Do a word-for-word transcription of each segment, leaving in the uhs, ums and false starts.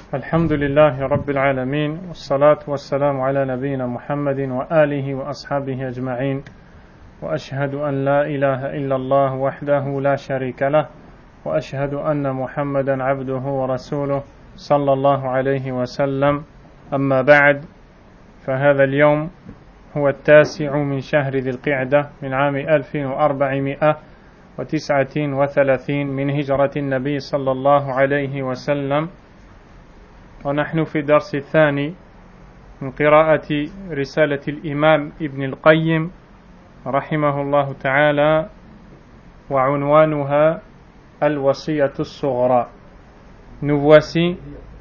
الحمد لله رب العالمين والصلاة والسلام على نبينا محمد وآله وأصحابه أجمعين وأشهد أن لا إله إلا الله وحده لا شريك له وأشهد أن محمدا عبده ورسوله صلى الله عليه وسلم أما بعد فهذا اليوم هو التاسع من شهر ذي القعدة من عام ألف وأربعمائة وتسعة وثلاثين من هجرة النبي صلى الله عليه وسلم ونحن في الدرس الثاني من قراءة رسالة الإمام ابن القيم رحمه الله تعالى وعنوانها الوصية الصغرى. Nous voici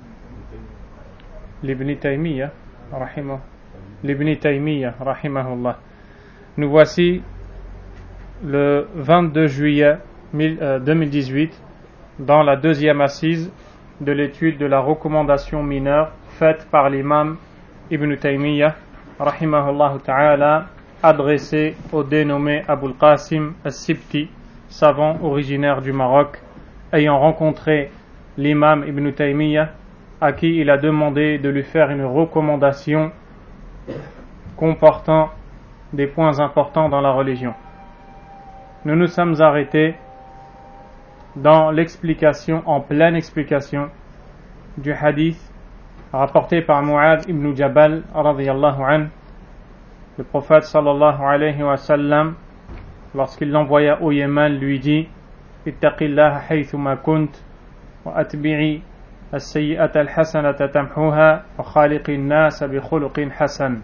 l'Ibn Taymiyyah rahimah l'Ibn Taymiyyah rahimahullah. Nous voici le vingt-deux juillet deux mille dix-huit dans la deuxième assise de l'étude de la recommandation mineure faite par l'imam Ibn Taymiyyah rahimahullah ta'ala, adressée au dénommé Abul Qasim As-Sibti, savant originaire du Maroc, ayant rencontré l'imam Ibn Taymiyyah, à qui il a demandé de lui faire une recommandation comportant des points importants dans la religion. Nous nous sommes arrêtés dans l'explication, en pleine explication du hadith rapporté par Mu'adh ibn Jabal radiyallahu anhu. Le prophète sallallahu alayhi wa sallam, lorsqu'il l'envoya au Yémen, lui dit: ittaqillaha haythuma kunt wa atbi'i as-sayyi'ata al-hasanata tamhuha wa khaliqin nas bi khuluqin hasan.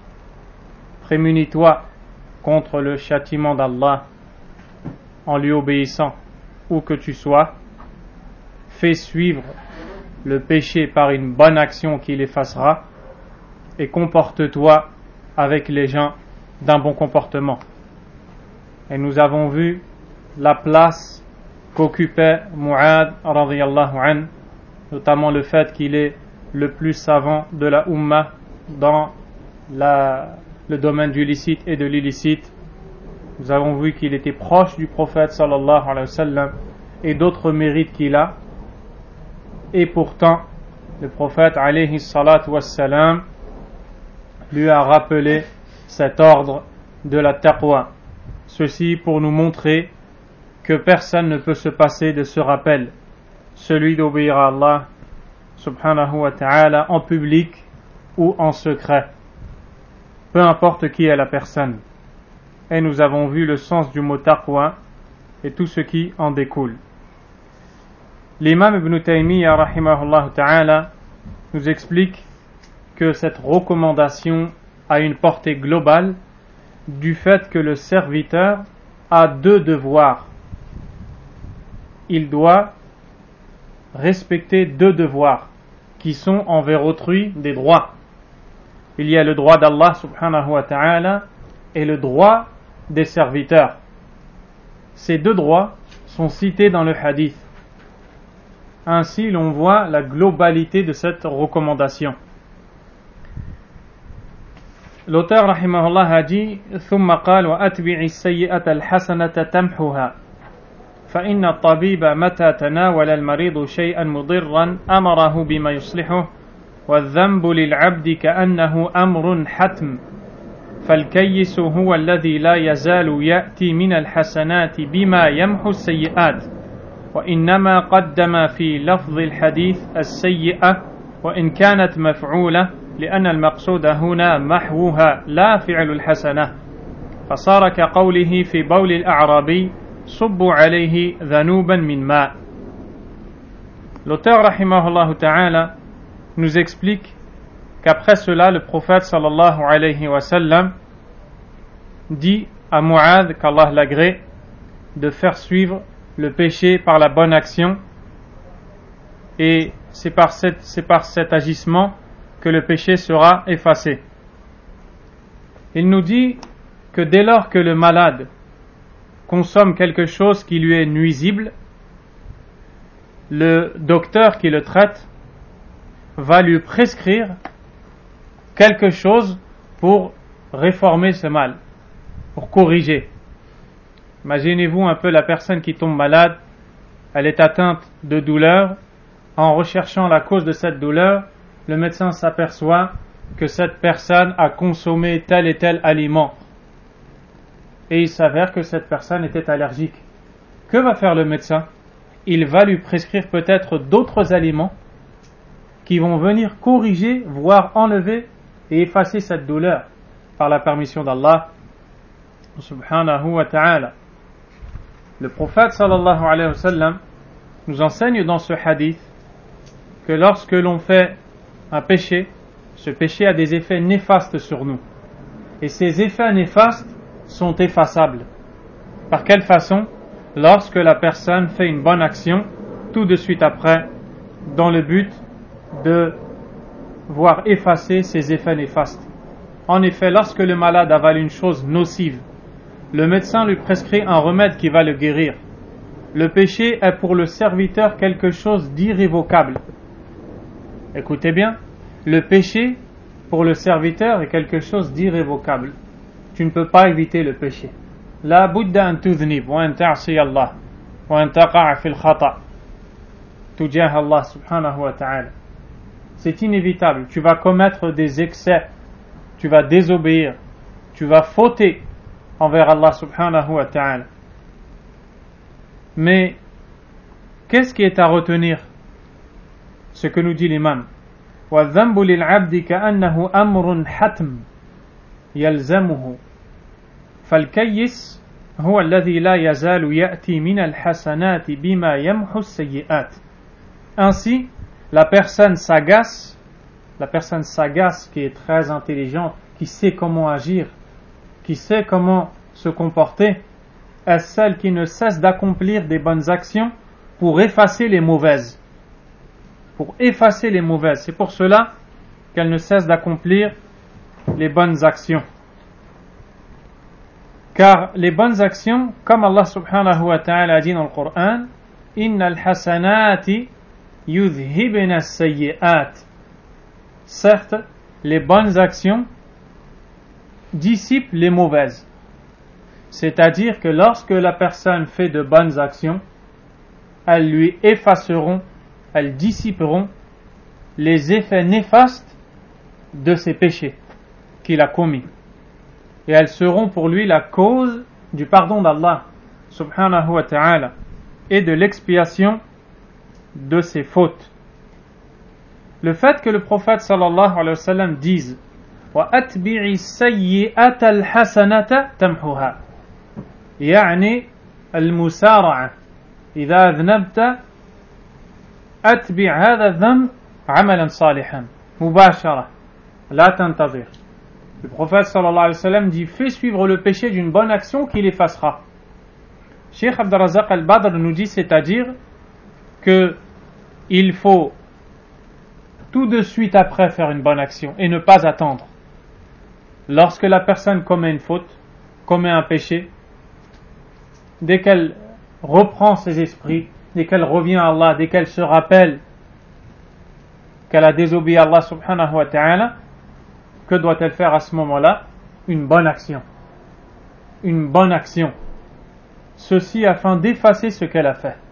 Prémunis-toi contre le châtiment d'Allah en lui obéissant où que tu sois, fais suivre le péché par une bonne action qui l'effacera et comporte-toi avec les gens d'un bon comportement. Et nous avons vu la place qu'occupait Mu'adh radiyallahu anhu, notamment le fait qu'il est le plus savant de la Ummah dans la, le domaine du licite et de l'illicite. Nous avons vu qu'il était proche du prophète sallallahu alayhi wa sallam et d'autres mérites qu'il a. Et pourtant, le prophète alayhi salatu wa salam lui a rappelé cet ordre de la taqwa. Ceci pour nous montrer que personne ne peut se passer de ce rappel, celui d'obéir à Allah subhanahu wa ta'ala en public ou en secret, peu importe qui est la personne. Et nous avons vu le sens du mot taqwa et tout ce qui en découle. L'imam Ibn Taymiyyah rahimahullah ta'ala nous explique que cette recommandation a une portée globale du fait que le serviteur a deux devoirs. Il doit respecter deux devoirs qui sont envers autrui des droits. Il y a le droit d'Allah subhanahu wa ta'ala et le droit des serviteurs. Ces deux droits sont cités dans le hadith. Ainsi, l'on voit la globalité de cette recommandation. L'auteur rahimahullah a dit: ثم قال وأتبع السيئة الحسنة تمحها فإن الطبيب متى تناول المريض شيئا مضرا أمره بما يصلحه والذنب للعبد كأنه أمر حتم فالكيس هو الذي لا يزال يأتي من الحسنات بما يمحو السيئات وإنما قدم في لفظ الحديث السيئة وإن كانت مفعولة لأن المقصود هنا محوها لا فعل الحسنة فصار كقوله في بول الأعرابي صبوا عليه ذنوبا من ماء. L'auteur rahimahullah ta'ala nous explique qu'après cela le prophète sallallahu alayhi wa sallam dit à Mu'adh, qu'Allah l'agrée, de faire suivre le péché par la bonne action, et c'est par, cette, c'est par cet agissement que le péché sera effacé. Il nous dit que dès lors que le malade consomme quelque chose qui lui est nuisible, le docteur qui le traite va lui prescrire quelque chose pour réformer ce mal, pour corriger. Imaginez-vous un peu la personne qui tombe malade, elle est atteinte de douleur, en recherchant la cause de cette douleur, le médecin s'aperçoit que cette personne a consommé tel et tel aliment. Et il s'avère que cette personne était allergique. Que va faire le médecin? Il va lui prescrire peut-être d'autres aliments qui vont venir corriger, voire enlever et effacer cette douleur par la permission d'Allah subhanahu wa ta'ala. Le prophète sallallahu alayhi wa sallam nous enseigne dans ce hadith que lorsque l'on fait un péché, ce péché a des effets néfastes sur nous. Et ces effets néfastes sont effaçables. Par quelle façon? Lorsque la personne fait une bonne action, tout de suite après, dans le but de voir effacer ces effets néfastes. En effet, lorsque le malade avale une chose nocive, le médecin lui prescrit un remède qui va le guérir. Le péché est pour le serviteur quelque chose d'irrévocable. Écoutez bien, le péché pour le serviteur est quelque chose d'irrévocable. Tu ne peux pas éviter le péché. La budda an tudhnib wa an ta'si Allah wa an taqa'a fil khata' tujah Allah subhanahu wa ta'ala. C'est inévitable, tu vas commettre des excès, tu vas désobéir, tu vas fauter envers Allah subhanahu wa ta'ala. Mais qu'est-ce qui est à retenir? Ce que nous dit l'imam. وَالذَّنْبُ لِلْعَبْدِ كَأَنَّهُ أَمْرٌ حَتْمٌ يَلْزَمُهُ فَالْكَيِّسُ هُوَ الَّذِي لَا يَزَالُ يَأْتِي مِنَ الْحَسَنَاتِ بِمَا يَمْحُ السَّيِّئَاتِ. Ainsi, la personne sagace, la personne sagace qui est très intelligente, qui sait comment agir, qui sait comment se comporter, est celle qui ne cesse d'accomplir des bonnes actions pour effacer les mauvaises. Pour effacer les mauvaises. C'est pour cela qu'elle ne cesse d'accomplir les bonnes actions. Car les bonnes actions, comme Allah subhanahu wa ta'ala a dit dans le Coran, Innal hasanati yudhibna as-sayyi'at. Certes, les bonnes actions dissipent les mauvaises. C'est-à-dire que lorsque la personne fait de bonnes actions, elles lui effaceront, elles dissiperont les effets néfastes de ses péchés qu'il a commis. Et elles seront pour lui la cause du pardon d'Allah subhanahu wa ta'ala et de l'expiation de ses fautes. Le fait que le prophète sallallahu alayhi wa sallam dise وَأَتْبِعِ السَّيِّئَةَ الْحَسَنَةَ تَمْحُهَا يعني المسارعة إذا أذنبت أتبع هذا الذنب عملا صالحا مباشرة لا تنتظر. Le prophète sallallahu alayhi wa sallam dit fais suivre le péché d'une bonne action qui l'effacera. Cheikh Abdurrazzaq al-Badr nous dit, c'est-à-dire que il faut tout de suite après faire une bonne action et ne pas attendre. Lorsque la personne commet une faute, commet un péché, dès qu'elle reprend ses esprits, dès qu'elle revient à Allah, dès qu'elle se rappelle qu'elle a désobéi à Allah subhanahu wa ta'ala, que doit-elle faire à ce moment-là? Une bonne action. Une bonne action. Ceci afin d'effacer ce qu'elle a fait.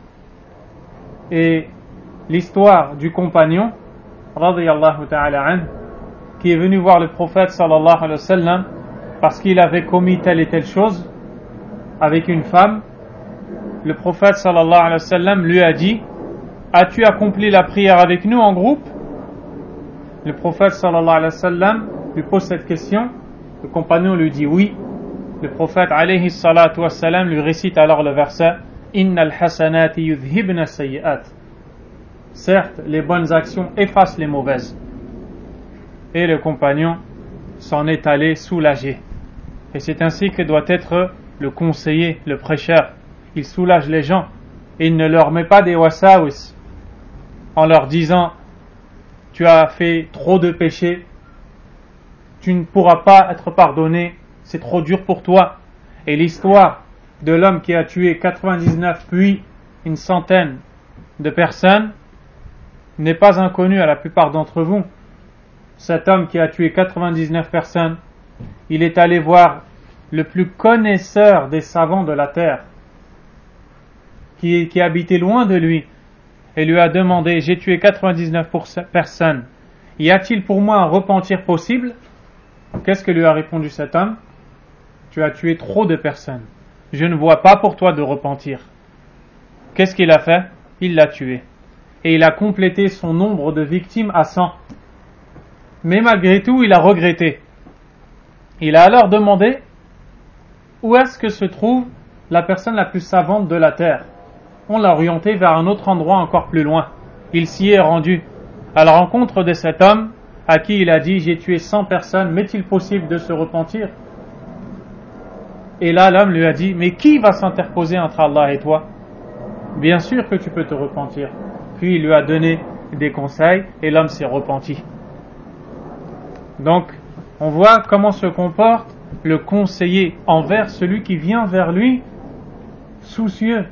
Et l'histoire du compagnon, radiyallahu ta'ala anhu, qui est venu voir le prophète sallallahu alayhi wa sallam parce qu'il avait commis telle et telle chose avec une femme, le prophète sallallahu alayhi wa sallam lui a dit as-tu accompli la prière avec nous en groupe? Le prophète sallallahu alayhi wa sallam lui pose cette question, le compagnon lui dit oui. Le prophète alayhi salatu wa sallam lui récite alors le verset innal hasanati yudhibna sayyi'at. Certes, les bonnes actions effacent les mauvaises. Et le compagnon s'en est allé soulagé. Et c'est ainsi que doit être le conseiller, le prêcheur. Il soulage les gens et il ne leur met pas des wasawis en leur disant tu as fait trop de péchés, tu ne pourras pas être pardonné, c'est trop dur pour toi. Et l'histoire de l'homme qui a tué quatre-vingt-dix-neuf puis une centaine de personnes n'est pas inconnue à la plupart d'entre vous. Cet homme qui a tué quatre-vingt-dix-neuf personnes, il est allé voir le plus connaisseur des savants de la terre, qui, qui habitait loin de lui, et lui a demandé « J'ai tué quatre-vingt-dix-neuf personnes, y a-t-il pour moi un repentir possible ?» Qu'est-ce que lui a répondu cet homme? « Tu as tué trop de personnes, je ne vois pas pour toi de repentir. » Qu'est-ce qu'il a fait? Il l'a tué. Et il a complété son nombre de victimes à cent. Mais malgré tout, il a regretté. Il a alors demandé où est-ce que se trouve la personne la plus savante de la terre. On l'a orienté vers un autre endroit encore plus loin. Il s'y est rendu à la rencontre de cet homme à qui il a dit « J'ai tué cent personnes, m'est-il possible de se repentir ?» Et là, l'homme lui a dit « Mais qui va s'interposer entre Allah et toi? Bien sûr que tu peux te repentir. » Puis il lui a donné des conseils et l'homme s'est repenti. Donc, on voit comment se comporte le conseiller envers celui qui vient vers lui soucieux,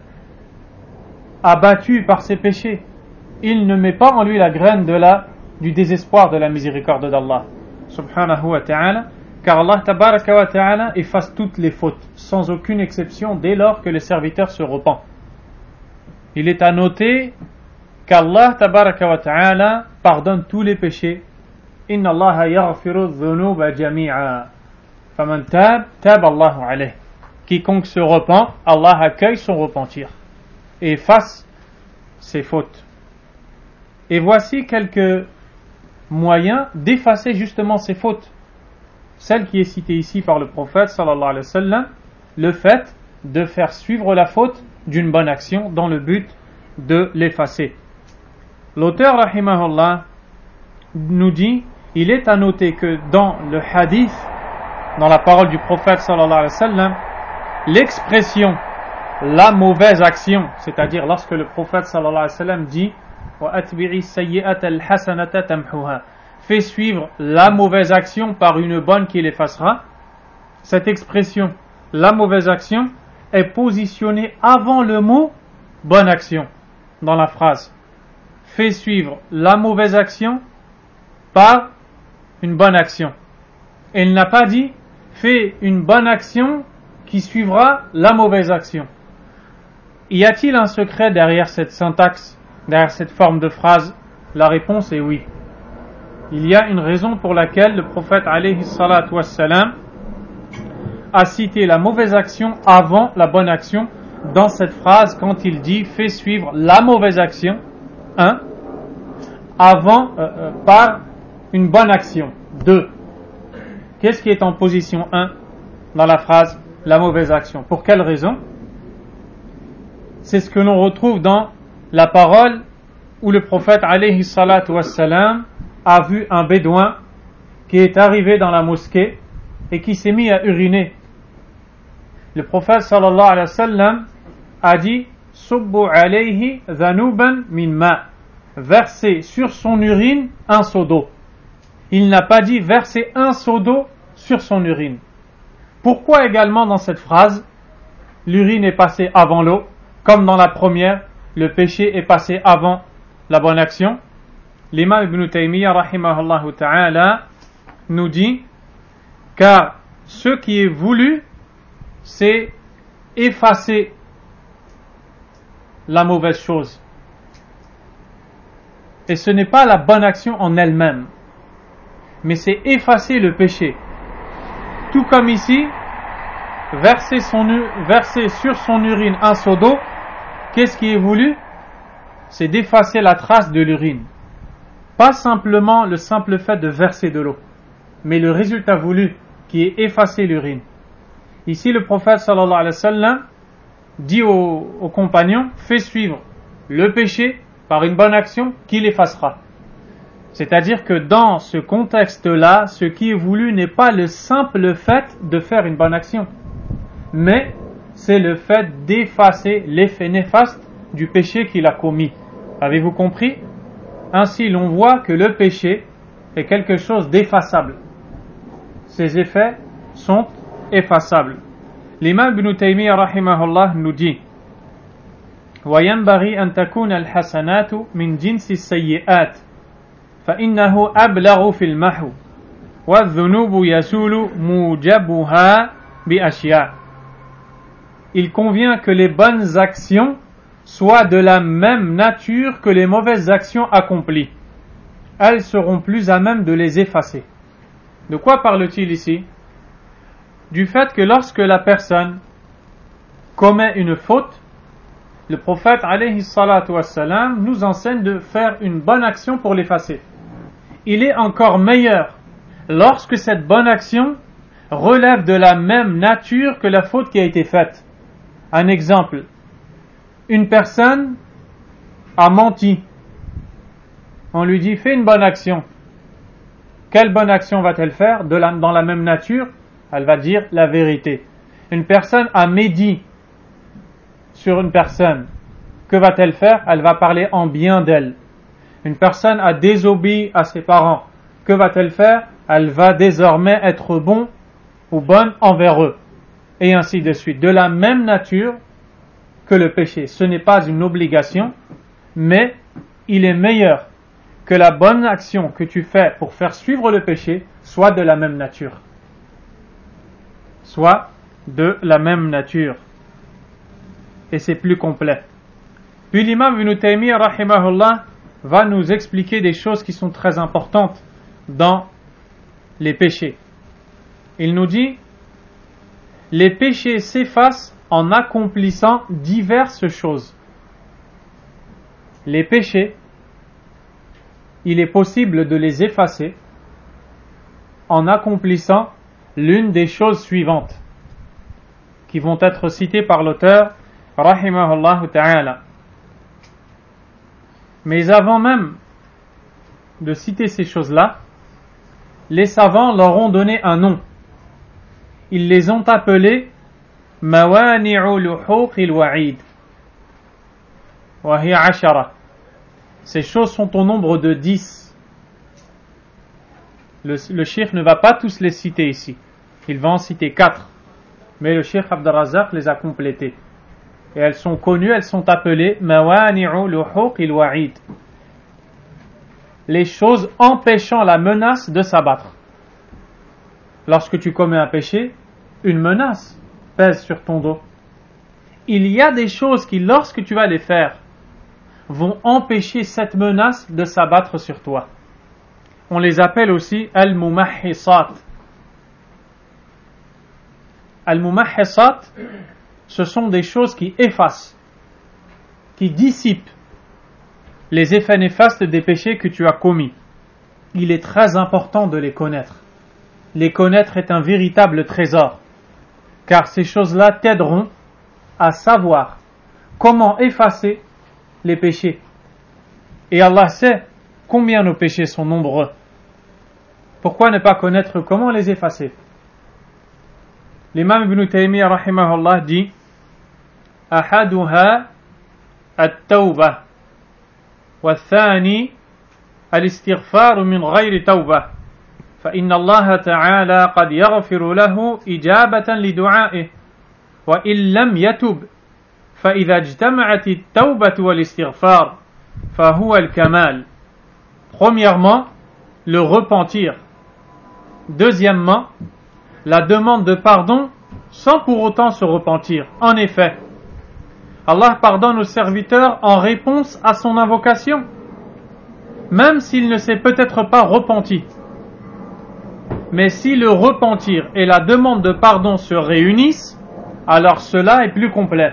abattu par ses péchés. Il ne met pas en lui la graine de la, du désespoir de la miséricorde d'Allah subhanahu wa ta'ala, car Allah tabaraka wa ta'ala efface toutes les fautes sans aucune exception dès lors que le serviteur se repent. Il est à noter qu'Allah tabaraka wa ta'ala pardonne tous les péchés. Inna Allah yaghfiru dhunuba jami'a. Faman tab, tab Allahu alayh. Quiconque se repent, Allah accueille son repentir et efface ses fautes. Et voici quelques moyens d'effacer justement ces fautes. Celle qui est citée ici par le prophète sallallahu alayhi wa sallam, le fait de faire suivre la faute d'une bonne action dans le but de l'effacer. L'auteur rahimahullah nous dit, il est à noter que dans le hadith, dans la parole du prophète sallallahu alayhi wa sallam, l'expression la mauvaise action, c'est-à-dire lorsque le prophète sallallahu alayhi wa sallam dit wa atbi'i sayyi'ata al-hasanata tamhuha, fait suivre la mauvaise action par une bonne qui l'effacera, cette expression la mauvaise action est positionnée avant le mot bonne action dans la phrase. Fait suivre la mauvaise action par une bonne action. Et il n'a pas dit fais une bonne action qui suivra la mauvaise action. Y a-t-il un secret derrière cette syntaxe, derrière cette forme de phrase? La réponse est oui. Il y a une raison pour laquelle le prophète alayhi salatu wassalam a cité la mauvaise action avant la bonne action dans cette phrase quand il dit fais suivre la mauvaise action un, avant euh, euh, par une bonne action deux. Qu'est-ce qui est en position un dans la phrase la mauvaise action? Pour quelle raison? C'est ce que l'on retrouve dans la parole où le prophète alayhi salatu wassalam a vu un bédouin qui est arrivé dans la mosquée et qui s'est mis à uriner. Le prophète sallallahu alayhi wa sallam a dit subbu alayhi dhanuban min ma, verser sur son urine un seau d'eau. Il n'a pas dit verser un seau d'eau sur son urine. Pourquoi également dans cette phrase l'urine est passée avant l'eau, comme dans la première le péché est passé avant la bonne action? L'imam Ibn Taymiyyah rahimahullah ta'ala nous dit car ce qui est voulu c'est effacer la mauvaise chose et ce n'est pas la bonne action en elle-même, mais c'est effacer le péché. Tout comme ici, verser, son, verser sur son urine un seau d'eau, qu'est-ce qui est voulu? C'est d'effacer la trace de l'urine. Pas simplement le simple fait de verser de l'eau, mais le résultat voulu qui est effacer l'urine. Ici, le prophète sallallahu alayhi wa sallam dit aux, aux compagnons, fais suivre le péché par une bonne action qui l'effacera. C'est-à-dire que dans ce contexte-là, ce qui est voulu n'est pas le simple fait de faire une bonne action, mais c'est le fait d'effacer l'effet néfaste du péché qu'il a commis. Avez-vous compris? Ainsi, l'on voit que le péché est quelque chose d'effaçable. Ses effets sont effaçables. L'imam Ibn Taymiyyah rahimahullah nous dit وَيَنْبَغِي أَنْ تَكُونَ الْحَسَنَاتُ مِنْ جِنْسِ السَّيِّئَاتِ فَإِنَّهُ أَبْلَغُ فِي الْمَحْوِ وَالذُّنُوبُ يَزُولُ مُوجَبُهَا بِأَشْيَاءٍ. Il convient que les bonnes actions soit de la même nature que les mauvaises actions accomplies. Elles seront plus à même de les effacer. De quoi parle-t-il ici? Du fait que lorsque la personne commet une faute, le prophète alayhi salatu wassalam nous enseigne de faire une bonne action pour l'effacer. Il est encore meilleur lorsque cette bonne action relève de la même nature que la faute qui a été faite. Un exemple, une personne a menti. On lui dit fais une bonne action. Quelle bonne action va-t-elle faire de la, dans la même nature? Elle va dire la vérité. Une personne a médit sur une personne. Que va-t-elle faire? Elle va parler en bien d'elle. Une personne a désobéi à ses parents. Que va-t-elle faire? Elle va désormais être bon ou bonne envers eux. Et ainsi de suite. De la même nature que le péché. Ce n'est pas une obligation, mais il est meilleur que la bonne action que tu fais pour faire suivre le péché soit de la même nature. Soit de la même nature. Et c'est plus complet. Puis l'imam Ibn Taymiyyah rahimahullah va nous expliquer des choses qui sont très importantes dans les péchés. Il nous dit, les péchés s'effacent en accomplissant diverses choses. Les péchés, il est possible de les effacer en accomplissant l'une des choses suivantes qui vont être citées par l'auteur rahimahullah ta'ala. Mais avant même de citer ces choses-là, les savants leur ont donné un nom. Ils les ont appelés mawani'u luhuqil wa'id wa hiya ashara. Ces choses sont au nombre de dix. Le, le cheikh ne va pas tous les citer ici. Il va en citer quatre. Mais le cheikh Abd al-Razzaq les a complétées. Et elles sont connues, elles sont appelées mawani'u luhuqil wa'id. Les choses empêchant la menace de s'abattre. Lorsque tu commets un péché, une menace pèse sur ton dos. Il y a des choses qui, lorsque tu vas les faire, vont empêcher cette menace de s'abattre sur toi. On les appelle aussi al-mumahhisat. Al-mumahhisat, ce sont des choses qui effacent, qui dissipent les effets néfastes des péchés que tu as commis. Il est très important de les connaître. Les connaître est un véritable trésor, car ces choses-là t'aideront à savoir comment effacer les péchés. Et Allah sait combien nos péchés sont nombreux. Pourquoi ne pas connaître comment les effacer? L'imam Ibn Taymiyyah rahimahullah dit Ahaduha at-tawbah والثاني الاستغفار من غير توبة فإن الله تعالى قد يغفر له إجابة لدعائه وإن لم يتب فإذا اجتمعت التوبة والاستغفار فهو الكمال. Premièrement, le repentir. Deuxièmement, la demande de pardon sans pour autant se repentir. En effet, Allah pardonne aux serviteurs en réponse à son invocation, même s'il ne s'est peut-être pas repenti. Mais si le repentir et la demande de pardon se réunissent, alors cela est plus complet.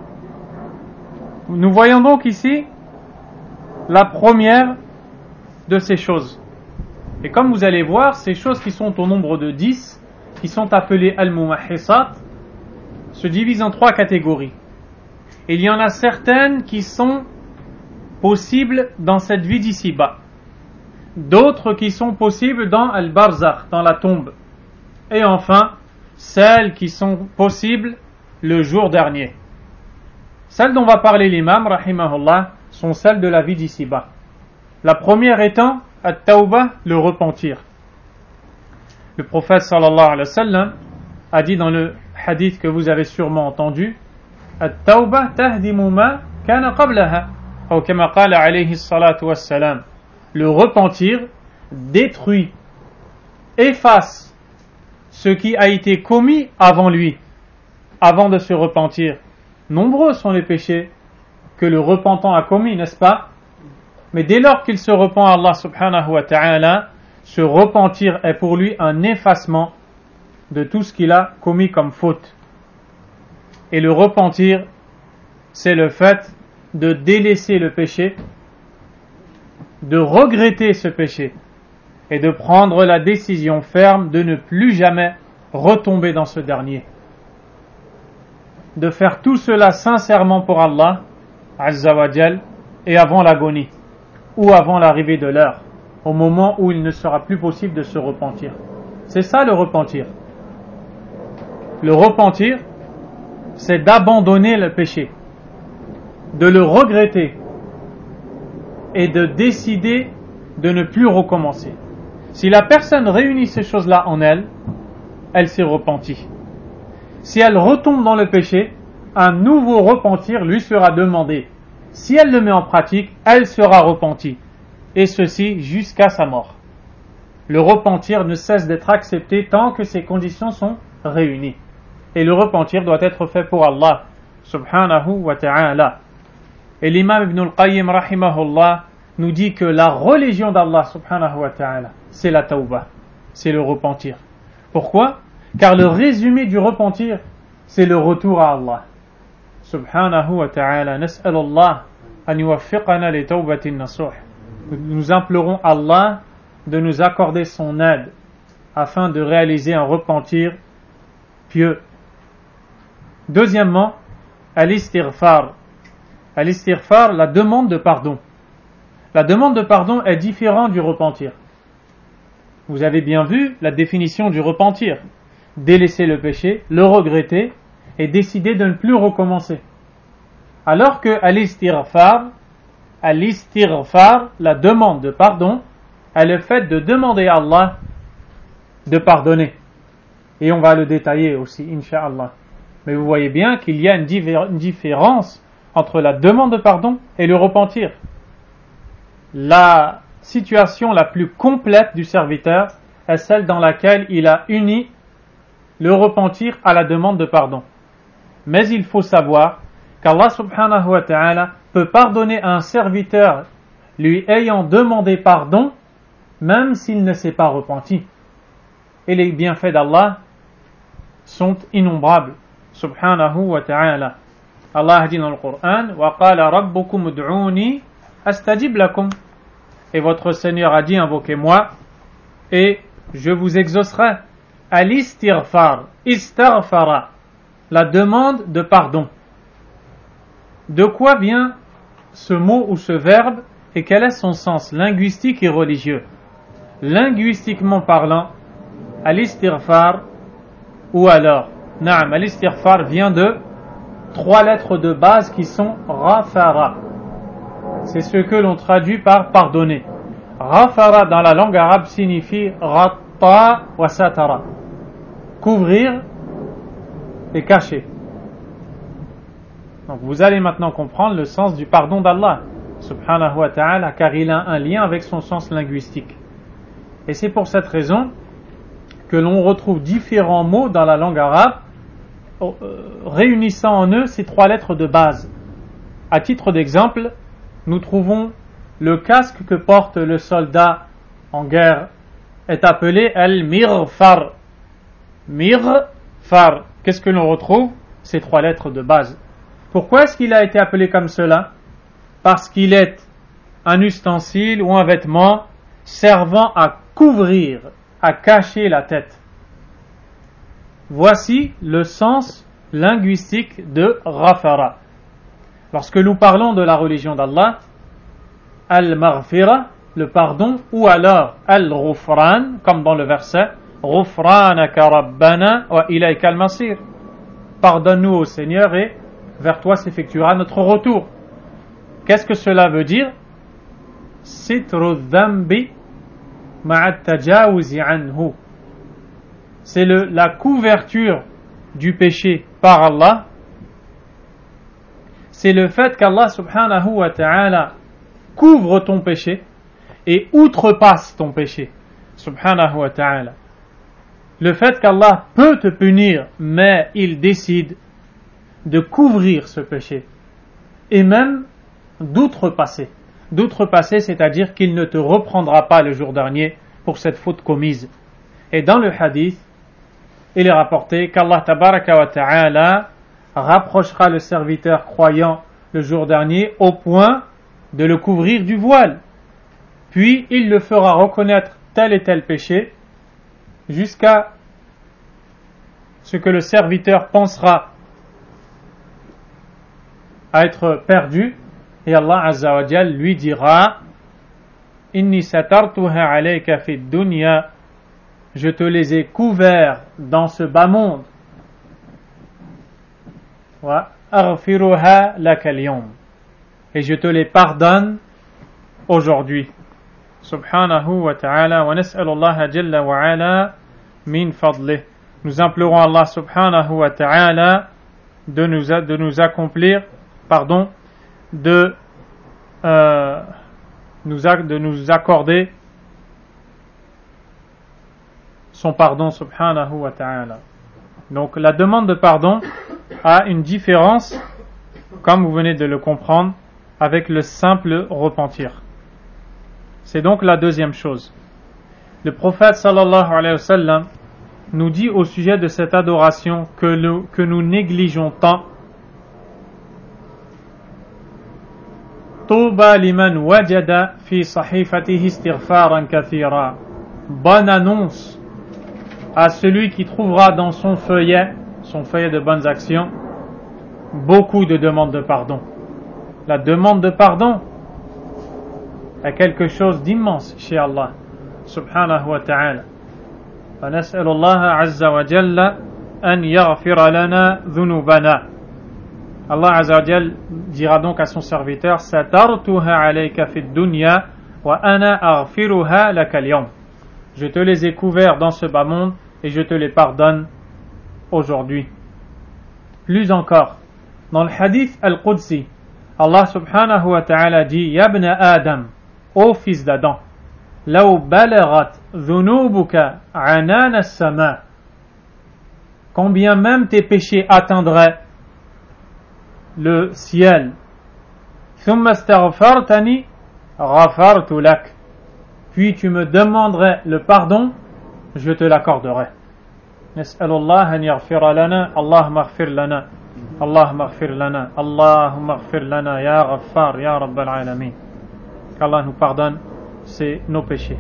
Nous voyons donc ici la première de ces choses. Et comme vous allez voir, ces choses qui sont au nombre de dix, qui sont appelées al-mumahhisat, se divisent en trois catégories. Il y en a certaines qui sont possibles dans cette vie d'ici-bas. D'autres qui sont possibles dans al-barzakh, dans la tombe. Et enfin, celles qui sont possibles le jour dernier. Celles dont va parler l'imam, rahimahullah, sont celles de la vie d'ici-bas. La première étant at-tawbah, le repentir. Le prophète sallallahu alayhi wa sallam a dit dans le hadith que vous avez sûrement entendu, at-tawbah tahdimu ma kana qablaha, ou kama qala alayhi salatu wassalam. Le repentir détruit, efface ce qui a été commis avant lui, avant de se repentir. Nombreux sont les péchés que le repentant a commis, n'est-ce pas? Mais dès lors qu'il se repent à Allah subhanahu wa ta'ala, ce repentir est pour lui un effacement de tout ce qu'il a commis comme faute. Et le repentir, c'est le fait de délaisser le péché, de regretter ce péché et de prendre la décision ferme de ne plus jamais retomber dans ce dernier. De faire tout cela sincèrement pour Allah, Azza wa Jal, et avant l'agonie, ou avant l'arrivée de l'heure, au moment où il ne sera plus possible de se repentir. C'est ça le repentir. Le repentir, c'est d'abandonner le péché, de le regretter et de décider de ne plus recommencer. Si la personne réunit ces choses-là en elle, elle s'est repentie. Si elle retombe dans le péché, un nouveau repentir lui sera demandé. Si elle le met en pratique, elle sera repentie. Et ceci jusqu'à sa mort. Le repentir ne cesse d'être accepté tant que ces conditions sont réunies. Et le repentir doit être fait pour Allah subhanahu wa ta'ala. Et l'imam Ibn al-Qayyim rahimahullah nous dit que la religion d'Allah subhanahu wa ta'ala, c'est la tawbah, c'est le repentir. Pourquoi? Car le résumé du repentir, c'est le retour à Allah subhanahu wa ta'ala. Nas'alullah an yuwaffiqana li tawbatin nasuh. Nous implorons Allah de nous accorder son aide afin de réaliser un repentir pieux. Deuxièmement, al-istighfar. Al-istighfar, la demande de pardon. La demande de pardon est différente du repentir. Vous avez bien vu la définition du repentir. Délaisser le péché, le regretter et décider de ne plus recommencer. Alors que al-istighfar, al-istighfar, la demande de pardon, est le fait de demander à Allah de pardonner. Et on va le détailler aussi, incha'Allah. Mais vous voyez bien qu'il y a une, diver- une différence entre la demande de pardon et le repentir. La situation la plus complète du serviteur est celle dans laquelle il a uni le repentir à la demande de pardon. Mais il faut savoir qu'Allah subhanahu wa ta'ala peut pardonner à un serviteur lui ayant demandé pardon même s'il ne s'est pas repenti. Et les bienfaits d'Allah sont innombrables subhanahu wa ta'ala. Allah dit dans le Coran: wa qala rabbukum ud'uni astajib lakum. Et votre Seigneur a dit: invoquez-moi et je vous exaucerai. Al-istighfar, istaghfara, la demande de pardon. De quoi vient ce mot ou ce verbe et quel est son sens linguistique et religieux? Linguistiquement parlant, al-istighfar, ou alors, naam, al-istighfar vient de trois lettres de base qui sont rafara. C'est ce que l'on traduit par pardonner. Rafara dans la langue arabe signifie ratta wa satara, couvrir et cacher. Donc vous allez maintenant comprendre le sens du pardon d'Allah subhanahu wa ta'ala, car il a un lien avec son sens linguistique. Et c'est pour cette raison que l'on retrouve différents mots dans la langue arabe euh, réunissant en eux ces trois lettres de base. À titre d'exemple, nous trouvons le casque que porte le soldat en guerre est appelé al-mirfar. Mirfar. Qu'est-ce que l'on retrouve? Ces trois lettres de base. Pourquoi est-ce qu'il a été appelé comme cela? Parce qu'il est un ustensile ou un vêtement servant à couvrir, à cacher la tête. Voici le sens linguistique de Rafara. Lorsque nous parlons de la religion d'Allah, Al-Maghfira, le pardon, ou alors Al-Ghufran, comme dans le verset Ghufranaka Rabbana wa ilayka al-Masir. Pardonne-nous au Seigneur et vers toi s'effectuera notre retour. Qu'est-ce que cela veut dire? Sitru dhambi ma'a tajawuzi anhu. C'est le, la couverture du péché par Allah. C'est le fait qu'Allah subhanahu wa ta'ala couvre ton péché et outrepasse ton péché subhanahu wa ta'ala. Le fait qu'Allah peut te punir, mais il décide de couvrir ce péché et même d'outrepasser. D'outrepasser, c'est-à-dire qu'il ne te reprendra pas le jour dernier pour cette faute commise. Et dans le hadith, il est rapporté qu'Allah tabaraka wa ta'ala rapprochera le serviteur croyant le jour dernier au point de le couvrir du voile. Puis il le fera reconnaître tel et tel péché jusqu'à ce que le serviteur pensera à être perdu, et Allah Azza wa Jal lui dira: Inni satartuha alayka fid dunya, je te les ai couverts dans ce bas monde. Wa aghfiruha laka al-yawm, et je te les pardonne aujourd'hui. Subhanahu wa ta'ala, wa nas'alullaha jalla wa ala min fadlih. Nous implorons Allah subhanahu wa ta'ala de nous, de nous accomplir, pardon, de, euh, nous, de nous accorder son pardon subhanahu wa ta'ala. Donc la demande de pardon a une différence, comme vous venez de le comprendre, avec le simple repentir. C'est donc la deuxième chose. Le prophète sallallahu alayhi wa sallam nous dit au sujet de cette adoration que nous, que nous négligeons tant: Tuba liman wajada fi sahifatihi istighfaran kathira. Bonne annonce à celui qui trouvera dans son feuillet, son feuillet de bonnes actions, beaucoup de demandes de pardon. La demande de pardon est quelque chose d'immense chez Allah subhanahu wa ta'ala. Wa nas'alu Allah azza wa jalla an yaghfira lana dhunubana. Allah azza wa jalla dira donc à son serviteur: Satartuha alayka fid dunya wa ana aghfiruha laka al-yawm. Je te les ai couverts dans ce bas monde et je te les pardonne aujourd'hui. Plus encore, dans le hadith al-Qudsi, Allah subhanahu wa ta'ala dit: Ya ibn Adam, ô fils d'Adam, law balaghat dhunubuka anan as-sama, combien même tes péchés atteindraient le ciel, thumma astaghfartani ghafartu lak, puis tu me demanderais le pardon, je te l'accorderai. Nas'alullah an yaghfira lana, Allahumma ighfir lana, Allahumma ighfir lana, Allahumma ighfir lana, ya Ghaffar, ya Rabbal Alamin. Qu'Allah nous pardonne c'est nos péchés.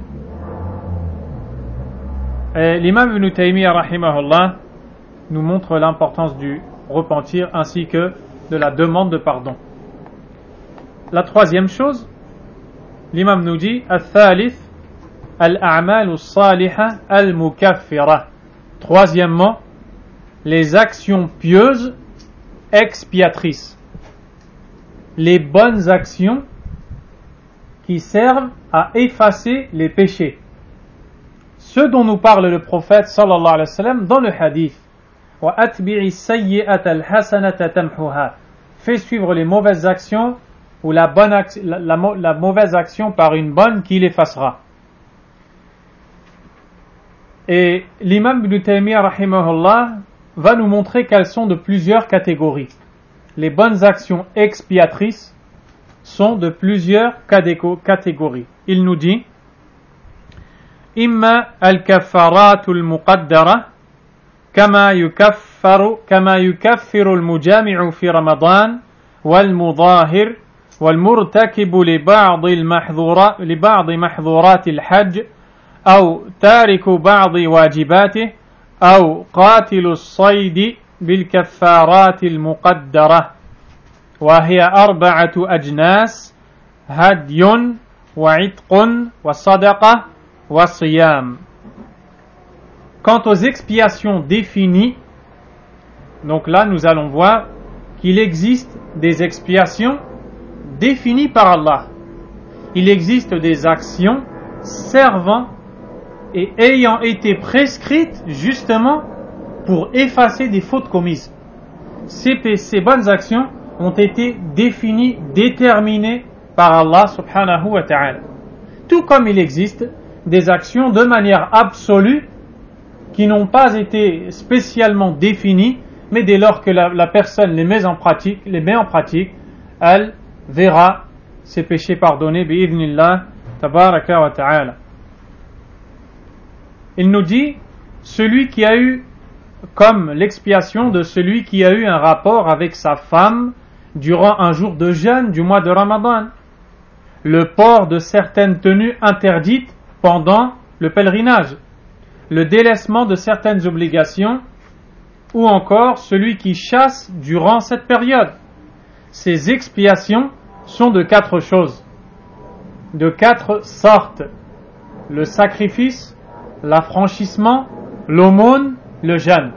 Et l'imam Ibn Taymiyyah rahimahullah nous montre l'importance du repentir ainsi que de la demande de pardon. La troisième chose, l'imam nous dit: Al-Thalith al-a'malu as-saliha al-mukaffira. Troisièmement, les actions pieuses expiatrices. Les bonnes actions qui servent à effacer les péchés. Ce dont nous parle le prophète sallallahu alayhi wa sallam dans le hadith: Wa atbi'i sayyi'ata al-hasanata tamhuha. Fais suivre les mauvaises actions ou la, bonne action, la, la, la mauvaise action par une bonne qui l'effacera. Et l'imam Ibn Taymiyyah rahimahullah va nous montrer qu'elles sont de plusieurs catégories. Les bonnes actions expiatrices sont de plusieurs catégories. Il nous dit: Imma al-kaffaratul muqaddara kama yukaffaru kama yukaffiru al-mujami'u fi Ramadan wal mudahir wal murtakibu li ba'd al-mahdhurat li ba'd mahdhurat al-hajj أو تارك بعض واجباته أو قاتل الصيد بالكفارات المقدرة وهي أربعة أجناس هدي وعتق وصدقة وصيام. Quant aux expiations définies, donc là nous allons voir qu'il existe des expiations définies par Allah. Il existe des actions servant et ayant été prescrites justement pour effacer des fautes commises. Ces, ces bonnes actions ont été définies, déterminées par Allah subhanahu wa ta'ala. Tout comme il existe des actions de manière absolue qui n'ont pas été spécialement définies, mais dès lors que la, la personne les met en pratique, les met en pratique, elles verra ses péchés pardonnés bi'idhnillah tabaraka wa ta'ala. Il nous dit, celui qui a eu comme l'expiation de celui qui a eu un rapport avec sa femme durant un jour de jeûne du mois de Ramadan, le port de certaines tenues interdites pendant le pèlerinage, le délaissement de certaines obligations, ou encore celui qui chasse durant cette période. Ces expiations sont de quatre choses, de quatre sortes: le sacrifice, l'affranchissement, l'aumône, le jeûne.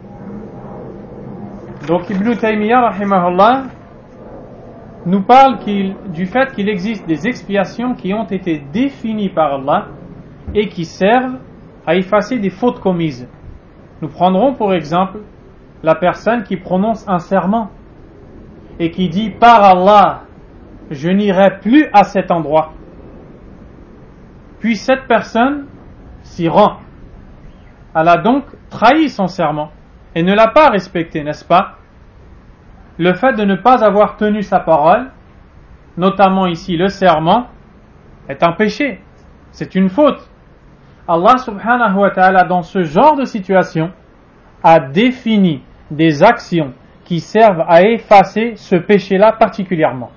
Donc Ibn Taymiyyah rahimahullah nous parle qu'il, du fait qu'il existe des expiations qui ont été définies par Allah et qui servent à effacer des fautes commises. Nous prendrons pour exemple la personne qui prononce un serment et qui dit « Par Allah, je n'irai plus à cet endroit ». Puis cette personne s'y rend. Elle a donc trahi son serment et ne l'a pas respecté, n'est-ce pas? Le fait de ne pas avoir tenu sa parole, notamment ici le serment, est un péché, c'est une faute. Allah subhanahu wa ta'ala, dans ce genre de situation, a défini des actions qui servent à effacer ce péché-là particulièrement.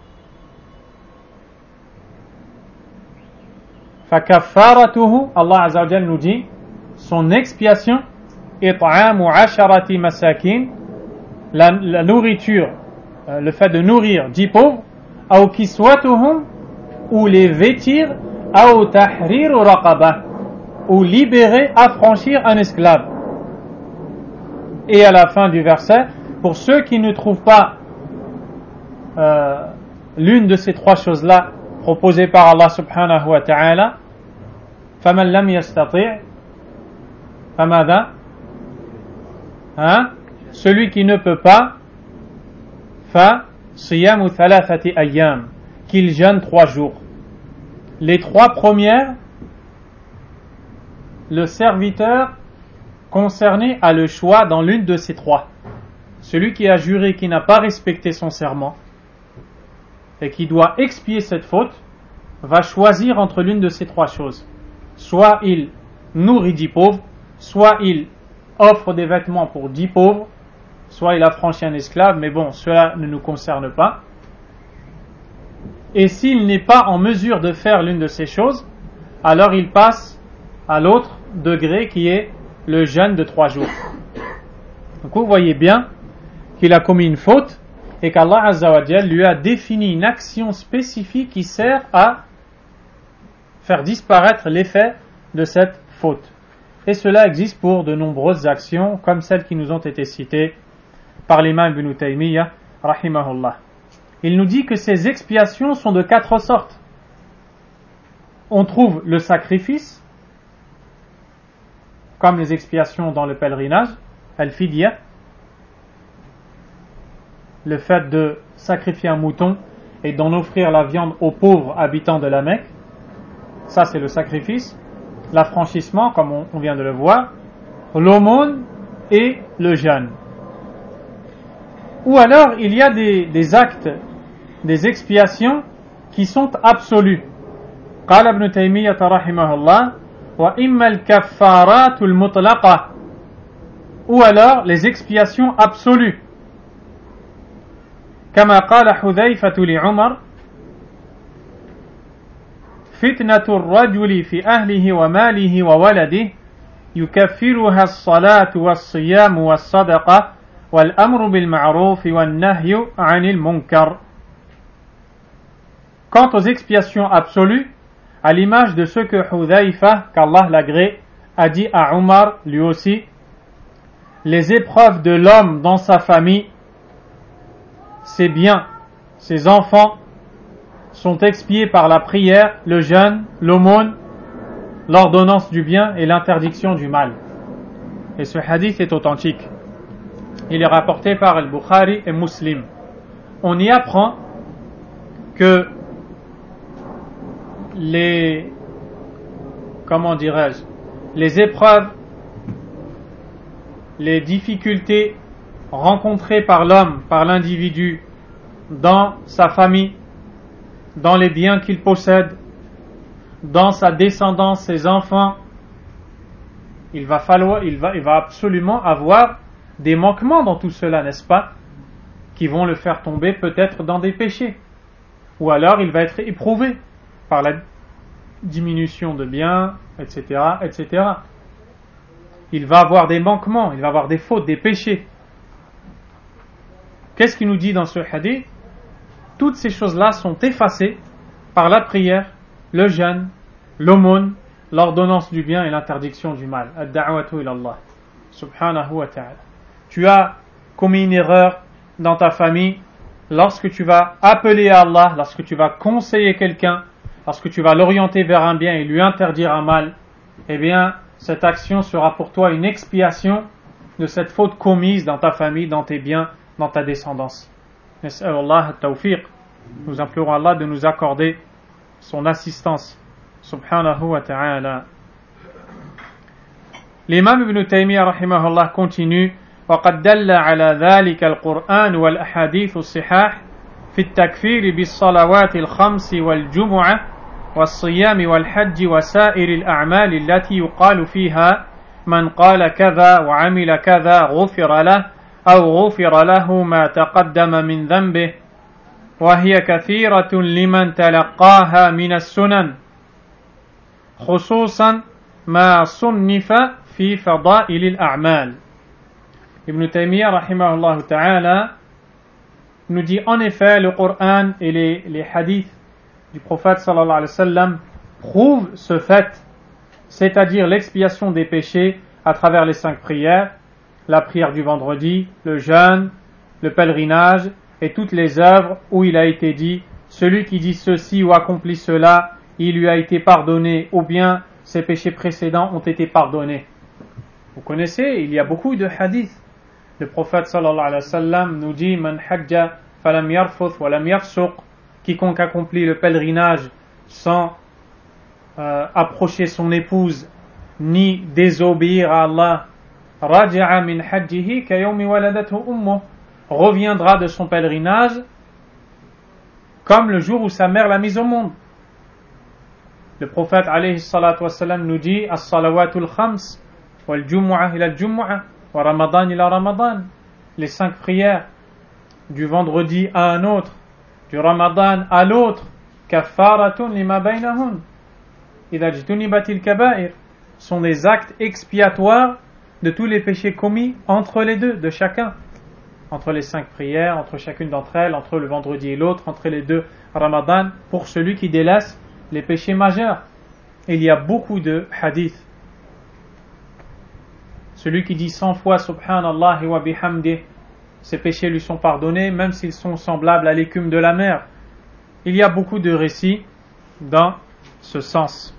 فَكَفَّارَتُهُ, Allah Azza wa Jal nous dit, son expiation, إِطْعَامُ عَشَرَةِ مَسَاكِينَ, la, la nourriture, euh, le fait de nourrir dix pauvres, أَوْ كِسْوَتُهُمْ, ou les vêtir, أَوْ تَحْرِيرُ رَقَبَةٍ, ou libérer, affranchir un esclave. Et à la fin du verset, pour ceux qui ne trouvent pas euh, l'une de ces trois choses-là proposées par Allah subhanahu wa ta'ala, فَمَنْ لَمْ يَسْتَطِعْ فَمَاذَا hein? Celui qui ne peut pas, فَصِيَامُ ثَلَاثَةِ أَيَّامٍ, qu'il jeûne trois jours. Les trois premières, le serviteur concerné a le choix dans l'une de ces trois. Celui qui a juré qui n'a pas respecté son serment et qui doit expier cette faute va choisir entre l'une de ces trois choses. Soit il nourrit dix pauvres, soit il offre des vêtements pour dix pauvres, soit il affranchit un esclave, mais bon, cela ne nous concerne pas. Et s'il n'est pas en mesure de faire l'une de ces choses, alors il passe à l'autre degré qui est le jeûne de trois jours. Donc vous voyez bien qu'il a commis une faute et qu'Allah Azza wa Jal lui a défini une action spécifique qui sert à faire disparaître l'effet de cette faute. Et cela existe pour de nombreuses actions comme celles qui nous ont été citées par l'imam Ibn Taymiyyah rahimahullah. Il nous dit que ces expiations sont de quatre sortes. On trouve le sacrifice, comme les expiations dans le pèlerinage, al-fidya, le fait de sacrifier un mouton et d'en offrir la viande aux pauvres habitants de la Mecque, ça c'est le sacrifice, l'affranchissement comme on, on vient de le voir, l'aumône et le jeûne. Ou alors il y a des, des actes, des expiations qui sont absolues. قال ابن تيمية رحمه الله وإما الكفارات المطلقة, ou alors les expiations absolues. كما قال حذيفة لعمر فتنة الرجل في أهله وماله وولده يكفرها الصلاة والصيام والصدقة والأمر بالمعروف والنهي عن المنكر. Quant aux expiations absolues, à l'image de ce que Hudhayfa, qu'Allah l'agrée, a dit à Omar lui aussi, les épreuves de l'homme dans sa famille, ses biens, ses enfants, sont expiés par la prière, le jeûne, l'aumône, l'ordonnance du bien et l'interdiction du mal. Et ce hadith est authentique. Il est rapporté par Al-Bukhari et Muslim. On y apprend que les, comment dirais-je, les épreuves, les difficultés rencontrées par l'homme, par l'individu, dans sa famille, dans les biens qu'il possède, dans sa descendance, ses enfants, il va falloir, il va, il va absolument avoir des manquements dans tout cela, n'est-ce pas, qui vont le faire tomber peut-être dans des péchés, ou alors il va être éprouvé par la diminution de biens, et cetera, et cetera. Il va avoir des manquements, il va avoir des fautes, des péchés. Qu'est-ce qu'il nous dit dans ce hadith? Toutes ces choses-là sont effacées par la prière, le jeûne, l'aumône, l'ordonnance du bien et l'interdiction du mal. Ad-da'watu ila Allah subhanahu wa ta'ala. Tu as commis une erreur dans ta famille, lorsque tu vas appeler à Allah, lorsque tu vas conseiller quelqu'un, lorsque tu vas l'orienter vers un bien et lui interdire un mal, eh bien, cette action sera pour toi une expiation de cette faute commise dans ta famille, dans tes biens, dans ta descendance. Nas'alullah at-tawfiq. Nous implorons Allah de nous accorder son assistance. Subhanahu wa ta'ala. L'imam Ibn Taymiyyah rahimahullah continue: وقد دل على ذلك القرآن والأحاديث الصحاح في التكفير بالصلوات الخمس والجمعة والصيام والحج وسائر الأعمال التي يقال فيها من قال كذا وعمل كذا غفر له أو غفر له ما تقدم من ذنبه وهي كثيرة لمن تلقاها من السنن خصوصا ما صنف في فضائل الأعمال. Ibn Taymiyyah rahimahullah ta'ala nous dit en effet le Coran et les, les hadiths du prophète sallallahu alayhi wa sallam prouvent ce fait, c'est-à-dire l'expiation des péchés à travers les cinq prières, la prière du vendredi, le jeûne, le pèlerinage et toutes les œuvres où il a été dit celui qui dit ceci ou accomplit cela, il lui a été pardonné, ou bien ses péchés précédents ont été pardonnés. Vous connaissez, il y a beaucoup de hadiths. Le prophète sallallahu alayhi wa sallam nous dit Man hajja falam yarfuth wa lam yafsuq, quiconque accomplit le pèlerinage sans euh, approcher son épouse ni désobéir à Allah, raja'a min hajjihi ka yawmi waladathu ummuh, reviendra de son pèlerinage comme le jour où sa mère l'a mise au monde. Le prophète alayhi salatu wa sallam nous dit as-salawatul khams wal jumu'ah ila al-jumu'ah wa ramadan ila ramadan, les cinq prières du vendredi à un autre, du ramadan à l'autre, kaffaratun lima bainahun idha jtunibatil kaba'ir, sont des actes expiatoires de tous les péchés commis entre les deux, de chacun, entre les cinq prières, entre chacune d'entre elles, entre le vendredi et l'autre, entre les deux ramadan, pour celui qui délaisse les péchés majeurs. Il y a beaucoup de hadiths. Celui qui dit cent fois Subhanallah wa bihamdih, ses péchés lui sont pardonnés, même s'ils sont semblables à l'écume de la mer. Il y a beaucoup de récits dans ce sens.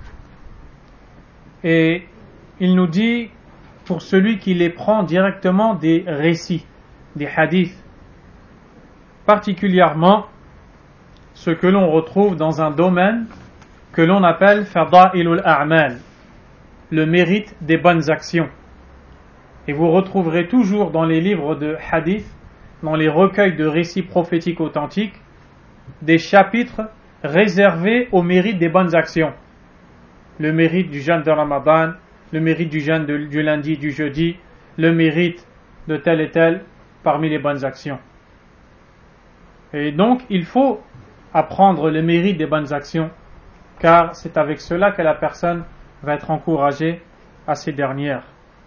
Et il nous dit, pour celui qui les prend directement des récits, des hadiths, particulièrement ce que l'on retrouve dans un domaine que l'on appelle Fada'ilul A'mal, le mérite des bonnes actions. Et vous retrouverez toujours dans les livres de hadith, dans les recueils de récits prophétiques authentiques, des chapitres réservés au mérite des bonnes actions. Le mérite du jeûne de Ramadan, le mérite du jeûne de, du lundi, du jeudi, le mérite de tel et tel parmi les bonnes actions. Et donc, il faut apprendre le mérite des bonnes actions, car c'est avec cela que la personne va être encouragée à ces dernières.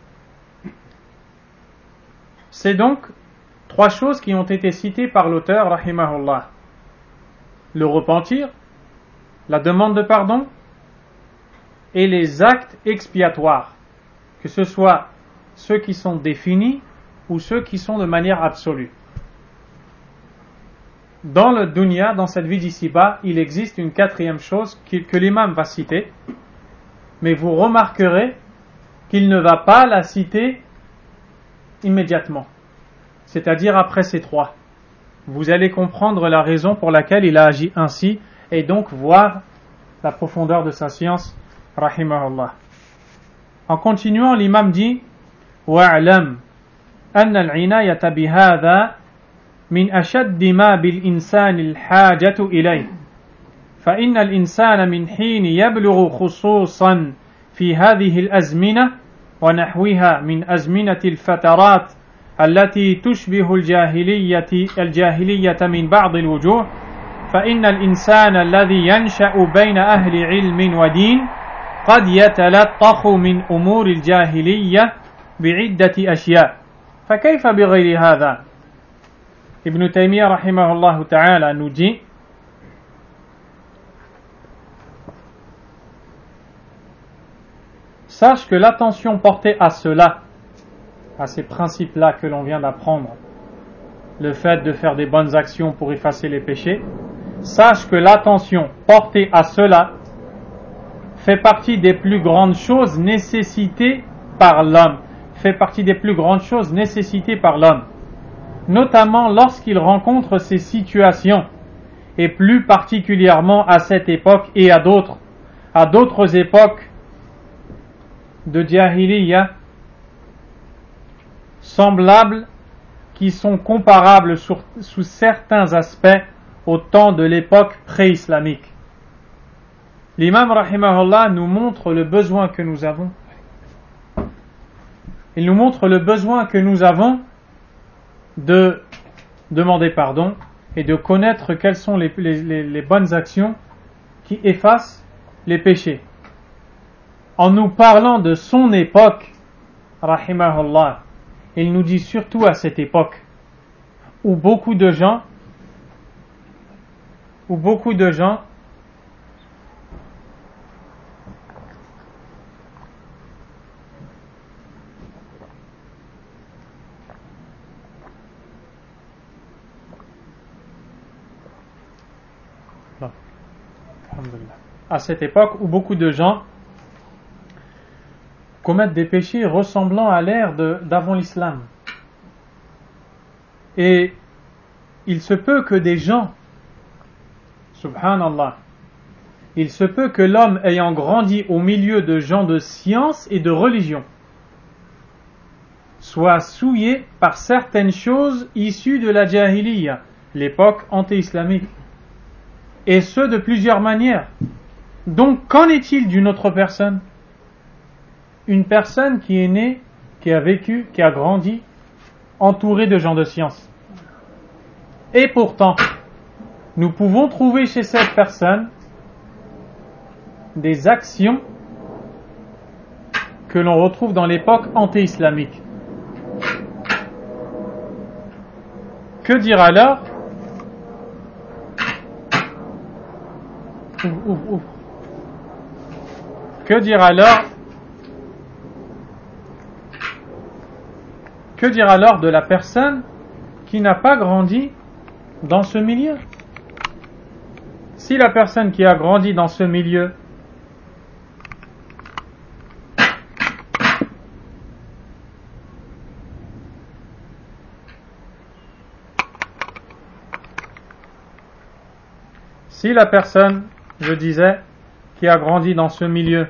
C'est donc trois choses qui ont été citées par l'auteur, rahimahullah. Le repentir, la demande de pardon et les actes expiatoires, que ce soit ceux qui sont définis ou ceux qui sont de manière absolue. Dans le dunya, dans cette vie d'ici-bas, il existe une quatrième chose que l'imam va citer, mais vous remarquerez qu'il ne va pas la citer immédiatement, c'est-à-dire après ces trois. Vous allez comprendre la raison pour laquelle il a agi ainsi et donc voir la profondeur de sa science, rahimahullah. En continuant, l'imam dit: wa'lam anna al-'inayata bihadha من أشد ما بالإنسان الحاجة إليه فإن الإنسان من حين يبلغ خصوصا في هذه الأزمنة ونحوها من أزمنة الفترات التي تشبه الجاهلية الجاهلية من بعض الوجوه فإن الإنسان الذي ينشأ بين أهل علم ودين قد يتلطخ من أمور الجاهلية بعدة أشياء فكيف بغير هذا. Ibn Taymiyyah rahimahullah ta'ala nous dit sache que l'attention portée à cela, à ces principes-là que l'on vient d'apprendre, le fait de faire des bonnes actions pour effacer les péchés, sache que l'attention portée à cela fait partie des plus grandes choses nécessitées par l'homme, fait partie des plus grandes choses nécessitées par l'homme, notamment lorsqu'il rencontre ces situations, et plus particulièrement à cette époque et à d'autres, à d'autres époques de Jahiliya semblables qui sont comparables sur, sous certains aspects au temps de l'époque pré-islamique. L'imam rahimahullah nous montre le besoin que nous avons. Il nous montre le besoin que nous avons de demander pardon et de connaître quelles sont les, les, les, les bonnes actions qui effacent les péchés. En nous parlant de son époque, rahimahullah, il nous dit surtout à cette époque où beaucoup de gens où beaucoup de gens à cette époque où beaucoup de gens commettent des péchés ressemblant à l'ère de, d'avant l'islam. Et il se peut que des gens, subhanallah, il se peut que l'homme ayant grandi au milieu de gens de science et de religion soit souillé par certaines choses issues de la jahiliya, l'époque anté-islamique, et ce de plusieurs manières. Donc qu'en est-il d'une autre personne? Une personne qui est née, qui a vécu, qui a grandi, entourée de gens de science. Et pourtant, nous pouvons trouver chez cette personne des actions que l'on retrouve dans l'époque anté-islamique. Que dire alors? Ouf, ouf, ouf. Que dire alors Que dire alors de la personne qui n'a pas grandi dans ce milieu? Si la personne qui a grandi dans ce milieu si la personne, je disais, qui a grandi dans ce milieu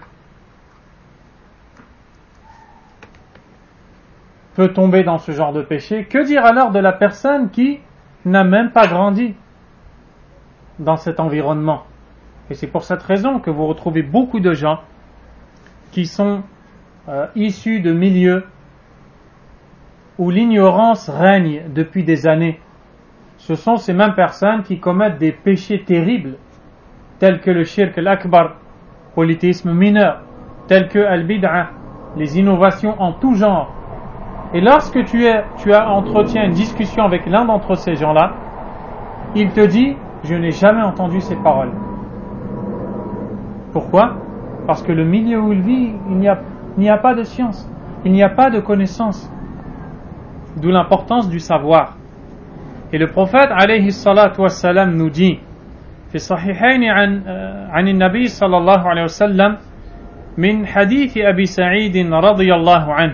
peut tomber dans ce genre de péché, que dire alors de la personne qui n'a même pas grandi dans cet environnement? Et c'est pour cette raison que vous retrouvez beaucoup de gens qui sont euh, issus de milieux où l'ignorance règne depuis des années. Ce sont ces mêmes personnes qui commettent des péchés terribles, tels que le shirk al-akbar, polythéisme mineur, tels que al-bid'a, les innovations en tout genre. Et lorsque tu, es, tu as entretiens une discussion avec l'un d'entre ces gens-là, il te dit « Je n'ai jamais entendu ces paroles ». Pourquoi? Parce que le milieu où il vit, il n'y a, il n'y a pas de science, il n'y a pas de connaissance. D'où l'importance du savoir. Et le prophète alayhi salatu wassalam nous dit في الصحيحين عن عن النبي صلى الله عليه وسلم من حديث أبي سعيد رضي الله عنه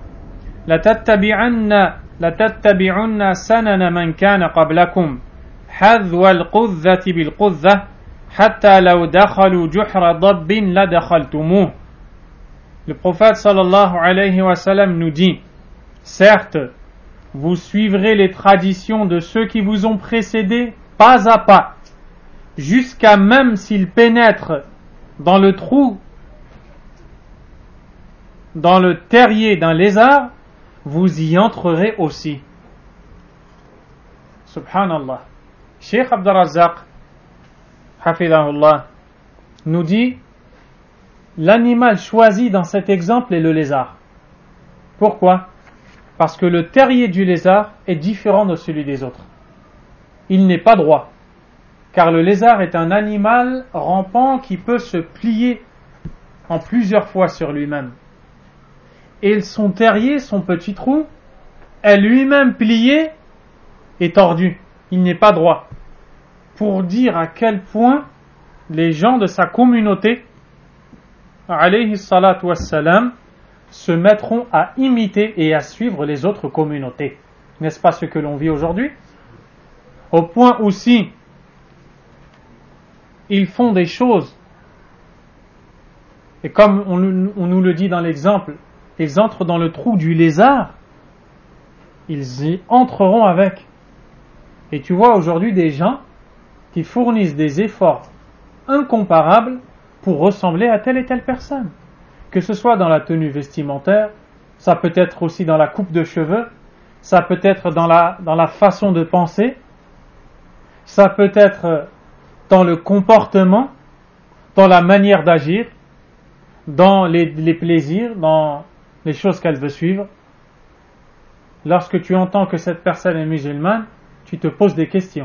لتتبعن لتتبعن سنن من كان قبلكم حذو القذة بالقذة حتى لو دخلوا جحر ضب لدخلتموه. Le prophète sallallahu alayhi wa sallam nous dit, certes, vous suivrez les traditions de ceux qui vous ont précédés pas à pas, jusqu'à même s'ils pénètrent dans le trou, dans le terrier d'un lézard, vous y entrerez aussi. Subhanallah. Cheikh Abd al-Razzaq, hafidahullah, nous dit l'animal choisi dans cet exemple est le lézard. Pourquoi? Parce que le terrier du lézard est différent de celui des autres. Il n'est pas droit, car le lézard est un animal rampant qui peut se plier en plusieurs fois sur lui-même. Et son terrier, son petit trou, est lui-même plié et tordu. Il n'est pas droit. Pour dire à quel point les gens de sa communauté, alayhi salatu wassalam, se mettront à imiter et à suivre les autres communautés. N'est-ce pas ce que l'on vit aujourd'hui? Au point où si ils font des choses, et comme on, on nous le dit dans l'exemple, ils entrent dans le trou du lézard, ils y entreront avec. Et tu vois aujourd'hui des gens qui fournissent des efforts incomparables pour ressembler à telle et telle personne. Que ce soit dans la tenue vestimentaire, ça peut être aussi dans la coupe de cheveux, ça peut être dans la, dans la façon de penser, ça peut être dans le comportement, dans la manière d'agir, dans les, les plaisirs, dans les choses qu'elle veut suivre. Lorsque tu entends que cette personne est musulmane, tu te poses des questions.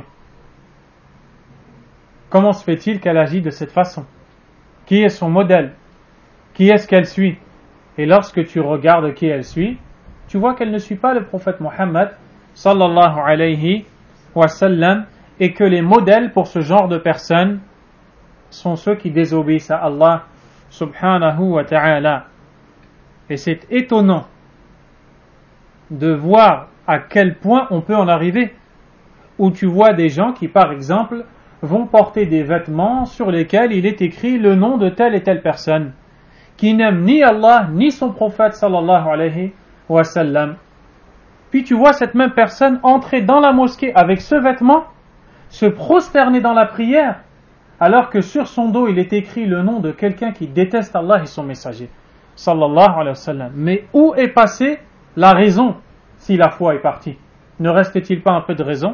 Comment se fait-il qu'elle agit de cette façon? Qui est son modèle? Qui est-ce qu'elle suit? Et lorsque tu regardes qui elle suit, tu vois qu'elle ne suit pas le prophète Mohammed sallallahu alayhi wa sallam, et que les modèles pour ce genre de personnes sont ceux qui désobéissent à Allah subhanahu wa ta'ala. Et c'est étonnant de voir à quel point on peut en arriver, où tu vois des gens qui, par exemple, vont porter des vêtements sur lesquels il est écrit le nom de telle et telle personne, qui n'aime ni Allah ni son prophète sallallahu alayhi wa sallam. Puis tu vois cette même personne entrer dans la mosquée avec ce vêtement, se prosterner dans la prière, alors que sur son dos il est écrit le nom de quelqu'un qui déteste Allah et son messager sallallahu alayhi wa sallam. Mais où est passée la raison si la foi est partie? Ne restait-il pas un peu de raison?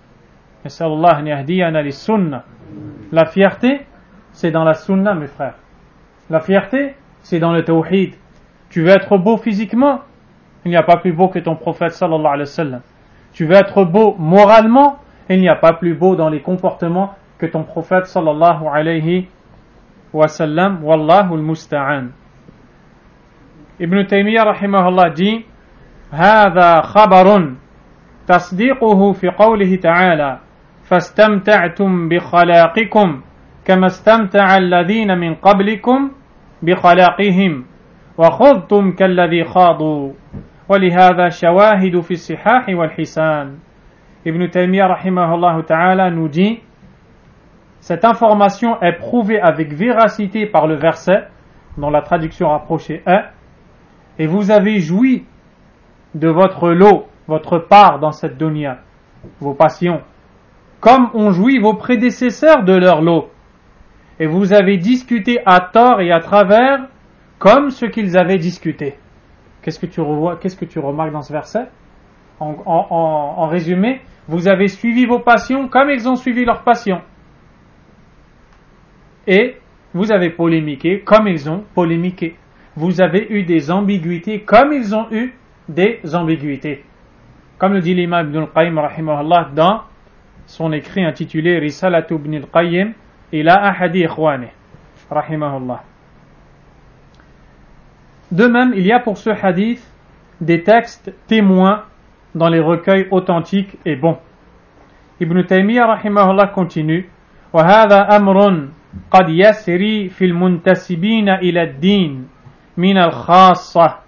La fierté, c'est dans la sunna, mes frères. La fierté, c'est dans le tawhid. Tu veux être beau physiquement? Il n'y a pas plus beau que ton prophète sallallahu alayhi wa sallam. Tu veux être beau moralement? Il n'y a pas plus beau dans les comportements que ton prophète sallallahu alayhi wa sallam. Wallahu al-musta'an. Ibn Taymiyyah rahimahullah dit: هذا خبر تصديقه في قوله تعالى فاستمتعتم بخلاقكم كما استمتع الذين من قبلكم بخلاقهم وخضتم كالذي خاضوا ولهذا شواهد في الصحاح والحسان. Ibn Taymiyyah rahimahullah ta'ala nous dit: cette information est prouvée avec véracité par le verset dont la traduction rapprochée est: et vous avez joui de votre lot, votre part dans cette dunya, vos passions, comme ont joui vos prédécesseurs de leur lot, et vous avez discuté à tort et à travers comme ce qu'ils avaient discuté. Qu'est-ce que tu revois, qu'est-ce que tu remarques dans ce verset? En, en, en, en résumé, vous avez suivi vos passions comme ils ont suivi leurs passions, et vous avez polémiqué comme ils ont polémiqué. Vous avez eu des ambiguïtés comme ils ont eu des ambiguïtés. Comme le dit l'imam Ibn al-Qayyim rahimahullah dans son écrit intitulé Risalatu Ibn al-Qayyim ila ahadi ikhwani rahimahullah. De même, il y a pour ce hadith des textes témoins dans les recueils authentiques et bons. Ibn Taymiyyah rahimahullah continue: وهذا أمر قد يسري في المنتسبين إلى الدين من الخاصة.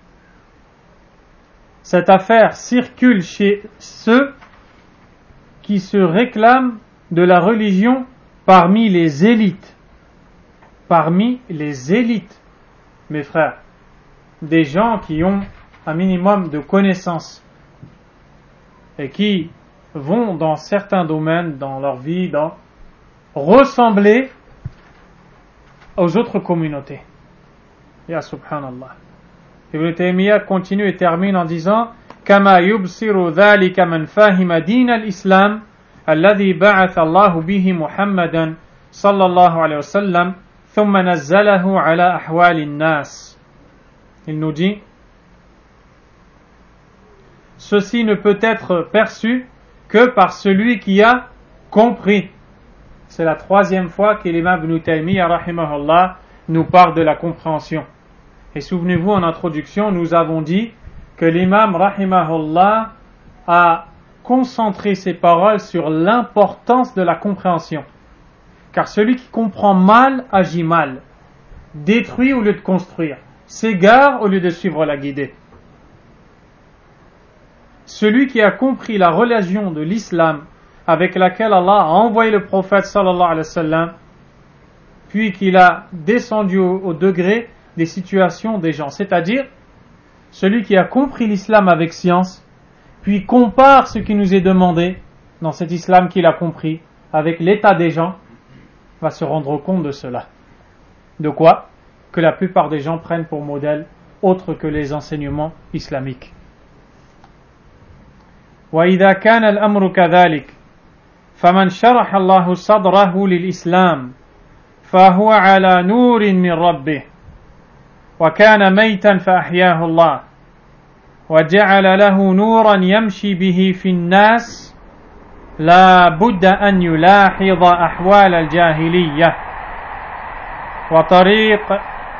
Cette affaire circule chez ceux qui se réclament de la religion parmi les élites. Parmi les élites, mes frères, des gens qui ont un minimum de connaissances et qui vont dans certains domaines, dans leur vie, dans, ressembler aux autres communautés. Ya subhanallah. Ibn Taymiyyah continue et termine en disant كما يبصر ذلك من فهم دين الإسلام الذي بعث الله به محمدا صلى الله عليه وسلم ثم نزله على أحوال الناس. Il nous dit, ceci ne peut être perçu que par celui qui a compris. C'est la troisième fois que l'imam Ibn Taymiyyah rahimahullah nous parle de la compréhension. Et souvenez-vous, en introduction, nous avons dit que l'imam rahimahullah a concentré ses paroles sur l'importance de la compréhension. Car celui qui comprend mal agit mal, détruit au lieu de construire, s'égare au lieu de suivre la guidée. Celui qui a compris la religion de l'islam avec laquelle Allah a envoyé le prophète sallallahu alayhi wa sallam, puis qu'il a descendu au, au degré des situations des gens, c'est-à-dire celui qui a compris l'islam avec science, puis compare ce qui nous est demandé dans cet islam qu'il a compris avec l'état des gens, va se rendre compte de cela. De quoi? Que la plupart des gens prennent pour modèle autre que les enseignements islamiques. وإذا كان الأمر كذلك فمن شرح الله صدره للإسلام فهو على نور من ربه وكان ميتا فأحياه الله وجعل له نورا يمشي به في الناس لا بد أن يلاحظ أحوال الجاهلية وطريق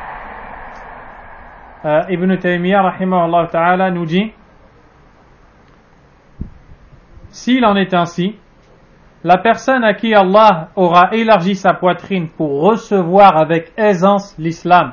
ابن تيمية رحمه الله تعالى nous dit, s'il en est ainsi, la personne à qui Allah aura élargi sa poitrine pour recevoir avec aisance l'islam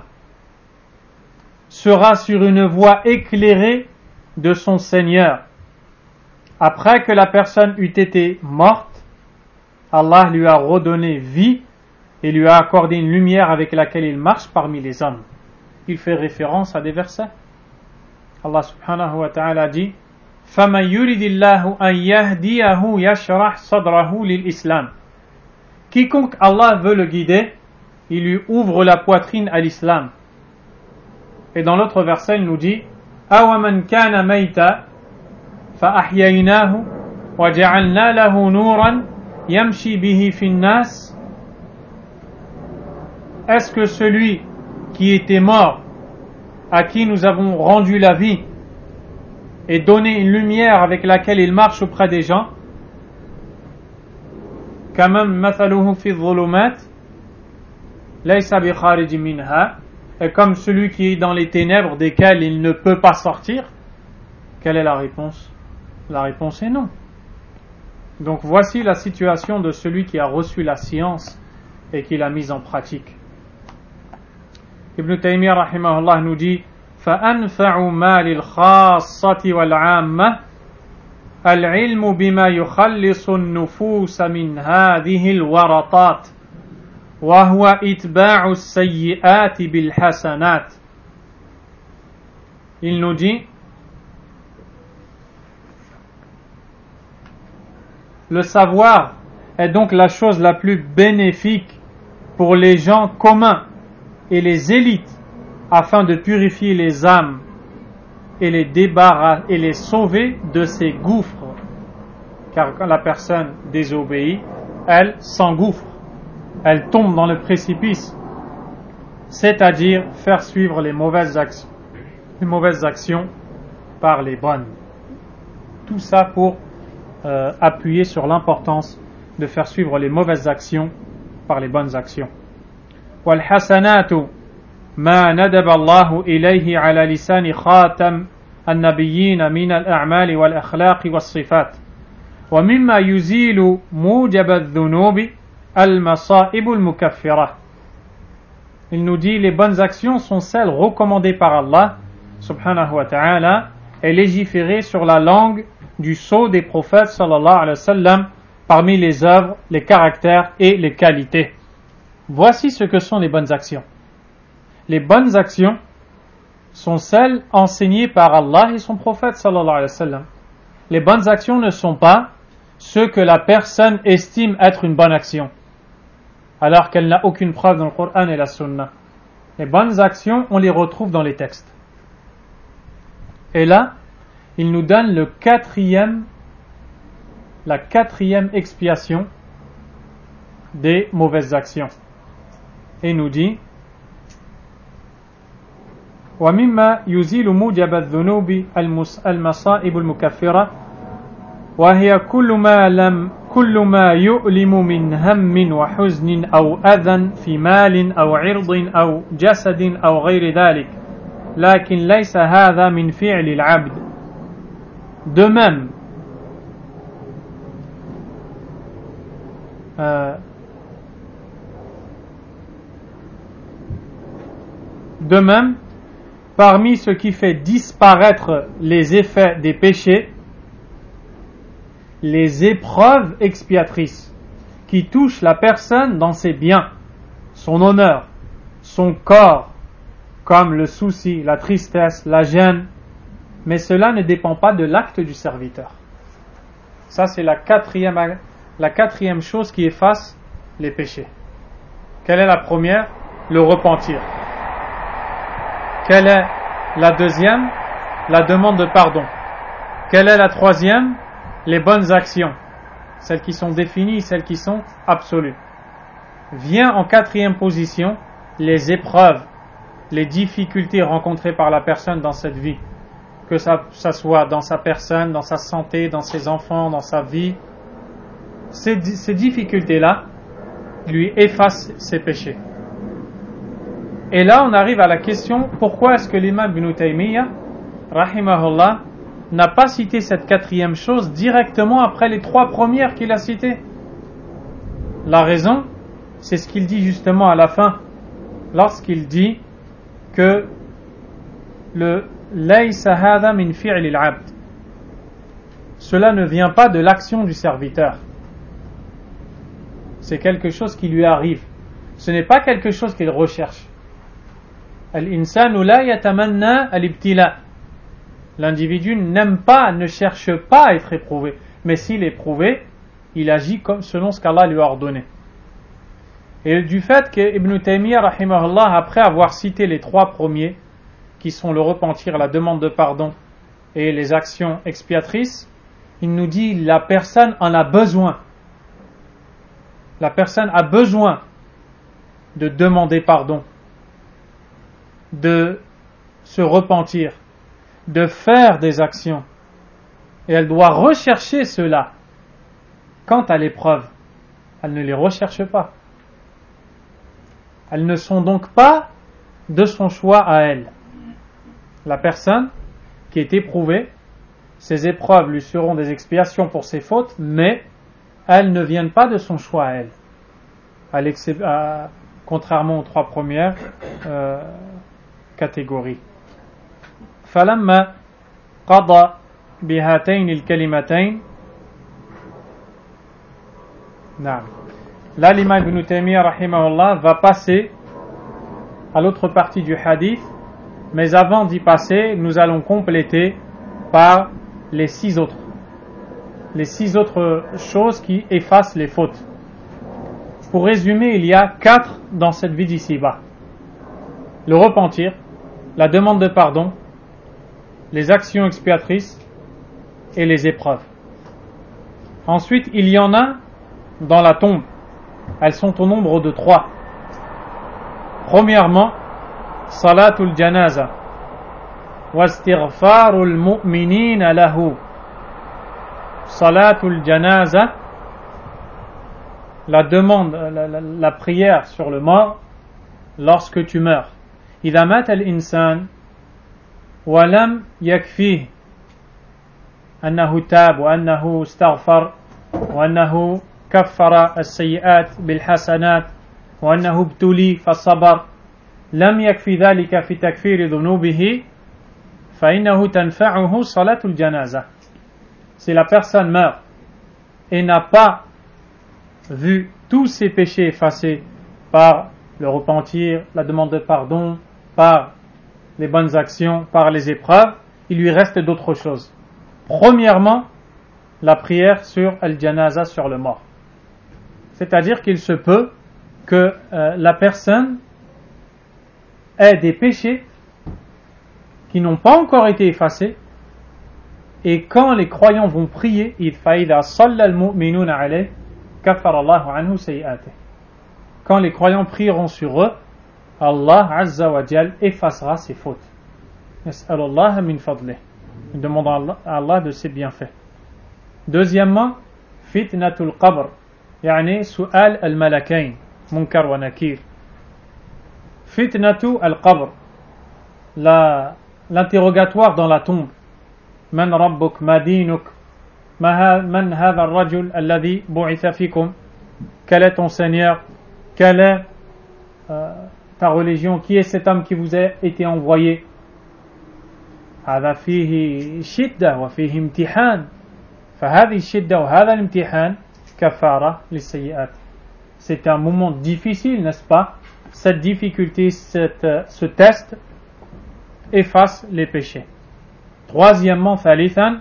sera sur une voie éclairée de son Seigneur. Après que la personne eût été morte, Allah lui a redonné vie et lui a accordé une lumière avec laquelle il marche parmi les hommes. Il fait référence à des versets. Allah subhanahu wa ta'ala dit فَمَنْ يُرِدِ اللَّهُ أَنْ يَهْدِيَهُ يَشْرَحْ صَدْرَهُ لِلْإِسْلَامِ. Quiconque Allah veut le guider, il lui ouvre la poitrine à l'islam. Et dans l'autre verset, il nous dit أَوَمَنْ كَانَ مَيْتًا فَأَحْيَيْنَاهُ وَجَعَلْنَا لَهُ نُورًا يَمْشِي بِهِ فِي النَّاسِ. Est-ce que celui qui était mort, à qui nous avons rendu la vie et donné une lumière avec laquelle il marche auprès des gens, كَمَنْ مَثَلُهُ فِي الظُّلُمَاتِ لَيْسَ بِخَارِجٍ مِنْهَا, et comme celui qui est dans les ténèbres desquelles il ne peut pas sortir. Quelle est la réponse? La réponse est non. Donc voici la situation de celui qui a reçu la science et qui l'a mise en pratique. Ibn Taymiyyah rahimahullah nous dit فَأَنْفَعُ مَا لِلْخَاصَّةِ وَالْعَامَّةِ الْعِلْمُ بِمَا يُخَلِّصُ النُّفُوسَ مِنْ هَذِهِ الْوَرَطَاتِ وَهُوَ إِتْبَاعُ السَّيِّئَاتِ بِالْحَسَنَاتِ. Il nous dit, le savoir est donc la chose la plus bénéfique pour les gens communs et les élites, afin de purifier les âmes et les débarrasser et les sauver de ces gouffres. Car quand la personne désobéit, elle s'engouffre, elle tombe dans le précipice, c'est-à-dire faire suivre les mauvaises actions, les mauvaises actions par les bonnes. Tout ça pour euh, appuyer sur l'importance de faire suivre les mauvaises actions par les bonnes actions. والحسنات ما ندب الله إليه على لسان خاتم النبيين من الأعمال والأخلاق والصفات ومما يزيل موجب الذنوب المصائب المكفرة. Il nous dit, les bonnes actions sont celles recommandées par Allah subhanahu wa ta'ala et légiférées sur la langue du sceau des prophètes sallallahu alayhi wa sallam parmi les œuvres, les caractères et les qualités. Voici ce que sont les bonnes actions. Les bonnes actions sont celles enseignées par Allah et son prophète sallallahu alayhi wa sallam. les bonnes actions ne sont pas ce que la personne estime être une bonne action, alors qu'elle n'a aucune preuve dans le Coran et la Sunna. Les bonnes actions, on les retrouve dans les textes. Et là, il nous donne le quatrième, la quatrième expiation des mauvaises actions. Et il nous dit وَمِمَّا يُزِيلُ مُوجَبَ الذُّنُوبِ الْمَصَائِبُ الْمُكَفِّرَةِ وهي كل ما لم كل ما يؤلم من هم وحزن أو أذى في مال أو عرض أو جسد أو غير ذلك لكن ليس هذا من فعل العبد. De même, euh, de même, parmi ce qui fait disparaître les effets des péchés, les épreuves expiatrices qui touchent la personne dans ses biens, son honneur, son corps, comme le souci, la tristesse, la gêne, mais cela ne dépend pas de l'acte du serviteur. Ça, c'est la quatrième, la quatrième chose qui efface les péchés. Quelle est la première? Le repentir. Quelle est la deuxième? La demande de pardon. Quelle est la troisième? Les bonnes actions, celles qui sont définies, celles qui sont absolues. Vient en quatrième position les épreuves, les difficultés rencontrées par la personne dans cette vie, que ça, ça soit dans sa personne, dans sa santé, dans ses enfants, dans sa vie. Ces, ces difficultés-là lui effacent ses péchés. Et là, on arrive à la question, pourquoi est-ce que l'imam Ibn Taymiyyah, rahimahullah, n'a pas cité cette quatrième chose directement après les trois premières qu'il a citées? La raison, c'est ce qu'il dit justement à la fin, lorsqu'il dit que le laysa hadha min fi'li al-'abd, cela ne vient pas de l'action du serviteur, c'est quelque chose qui lui arrive, ce n'est pas quelque chose qu'il recherche. Al-insanu la yatamanna al-ibtila, l'individu n'aime pas, ne cherche pas à être éprouvé, mais s'il est éprouvé, il agit comme, selon ce qu'Allah lui a ordonné. Et du fait que Ibn Taymiyyah, rahimahullah, après avoir cité les trois premiers, qui sont le repentir, la demande de pardon et les actions expiatrices, il nous dit la personne en a besoin. La personne a besoin de demander pardon, de se repentir, de faire des actions, et elle doit rechercher cela. Quant à l'épreuve, elle ne les recherche pas. Elles ne sont donc pas de son choix à elle. La personne qui est éprouvée, ces épreuves lui seront des expiations pour ses fautes, mais elles ne viennent pas de son choix à elle, à à, contrairement aux trois premières euh, catégories. فلما قضى بهاتين الكلمتين نعم. Là, l'imam Ibn Taymiyyah rahimahullah va passer à l'autre partie du hadith, mais avant d'y passer, nous allons compléter par les six autres les six autres choses qui effacent les fautes. Pour résumer, il y a quatre dans cette vie d'ici-bas: le repentir, la demande de pardon, les actions expiatrices et les épreuves. Ensuite, il y en a dans la tombe. Elles sont au nombre de trois. Premièrement, salatul janaza wa istighfarul mu'minina lahu. Salatul janaza, la demande, la, la, la prière sur le mort lorsque tu meurs. إذا مات الإنسان ولم يكفيه أنه تاب وأنه استغفر وأنه كفر السيئات بالحسنات وأنه ابتلي فصبر لم يكفي ذلك في تكفير ذنوبه فإنه تنفعه صلاة الجنازة. Si la personne meurt et n'a pas vu tous ses péchés effacés par le repentir, la demande de pardon, par les bonnes actions, par les épreuves, il lui reste d'autres choses. Premièrement, la prière sur al-janaza, sur le mort. C'est-à-dire qu'il se peut que euh, la personne ait des péchés qui n'ont pas encore été effacés, et quand les croyants vont prier, quand les croyants prieront sur eux, Allah Azza wa Jal effacera ses fautes. Nas'alullah min fadlih. Nous demandons à Allah de ses bienfaits. Deuxièmement, fitnatul qabr, yani su'al al-malakain, munkar wa nakir. Fitnatu al-qabr, la, l'interrogatoire dans la tombe. Man rabbuk, ma dinuk, man hadha al-rajul alladhi bu'itha fikum. Quel est ton Seigneur? Quelle est euh, ta religion? Qui est cet homme qui vous a été envoyé? هذا فيه شدة وفيه امتحان فهذه الشدة وهذا الامتحان كفارة للسيئات. C'est un moment difficile, n'est-ce pas? Cette difficulté, cette, ce test efface les péchés. Troisièmement, ثالثا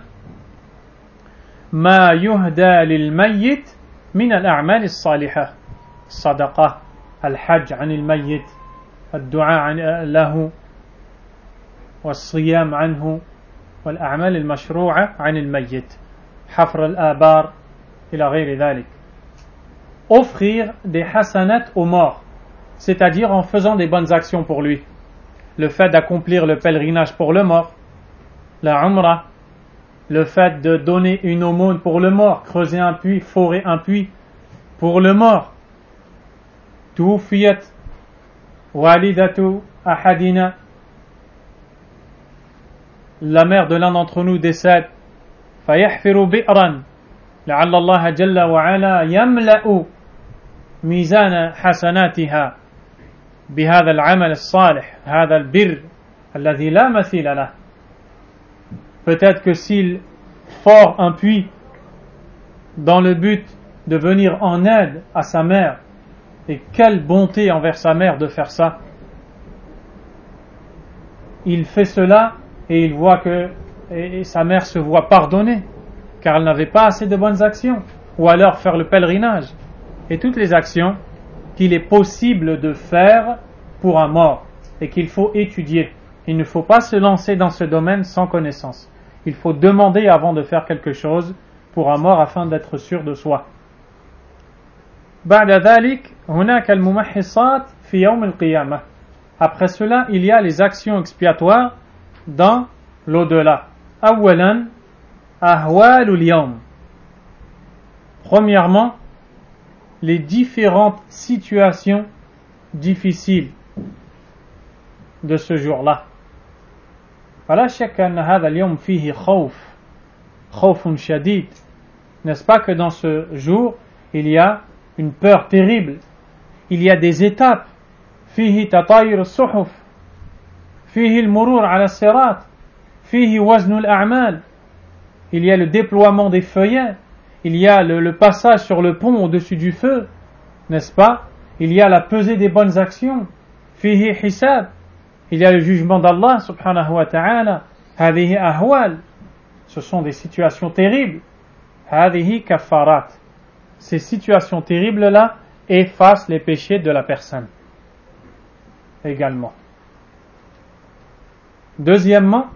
ما يهدى للميت من الأعمال الصالحة. الصدقة، الحج عن الميت، الدعاء له، والصيام عنه، والأعمال المشروعة عن الميت، حفر الآبار إلى غير ذلك. Offrir des hasanat aux morts, c'est-à-dire en faisant des bonnes actions pour lui. Le fait d'accomplir le pèlerinage pour le mort, la umrah, le fait de donner une aumône pour le mort, creuser un puits, forer un puits pour le mort. توفيت والدة أحدنا, la mère de l'un d'entre nous décède, فيحفر بئرا لعل الله جل وعلا يملأ ميزان حسناتها بهذا العمل الصالح هذا البر الذي لا مثيل له. Peut-être que s'il fore un puits dans le but de venir en aide à sa mère, et quelle bonté envers sa mère de faire ça, il fait cela et il voit que et, et sa mère se voit pardonner car elle n'avait pas assez de bonnes actions, ou alors faire le pèlerinage et toutes les actions qu'il est possible de faire pour un mort et qu'il faut étudier. Il ne faut pas se lancer dans ce domaine sans connaissance. Il faut demander avant de faire quelque chose pour un mort afin d'être sûr de soi. بعد ذلك هناك الممحصات في يوم القيامة. Après cela, il y a les actions expiatoires dans l'au-delà. أولا أهوال اليوم. Premièrement, les différentes situations difficiles de ce jour-là. فلا شك أن هذا اليوم فيه خوف خوف شديد. N'est-ce pas que dans ce jour, il y a une peur terrible, il y a des étapes. فيه تطاير الصحف, فيه المرور على الصراط, فيه وزن الأعمال. Il y a le déploiement des feuillets, il y a le, le passage sur le pont au-dessus du feu, n'est-ce pas? Il y a la pesée des bonnes actions. فيه حساب, il y a le jugement d'Allah subhanahu wa ta'ala. هذه أهوال, ce sont des situations terribles. هذه كفارات, ces situations terribles-là effacent les péchés de la personne également. Deuxièmement,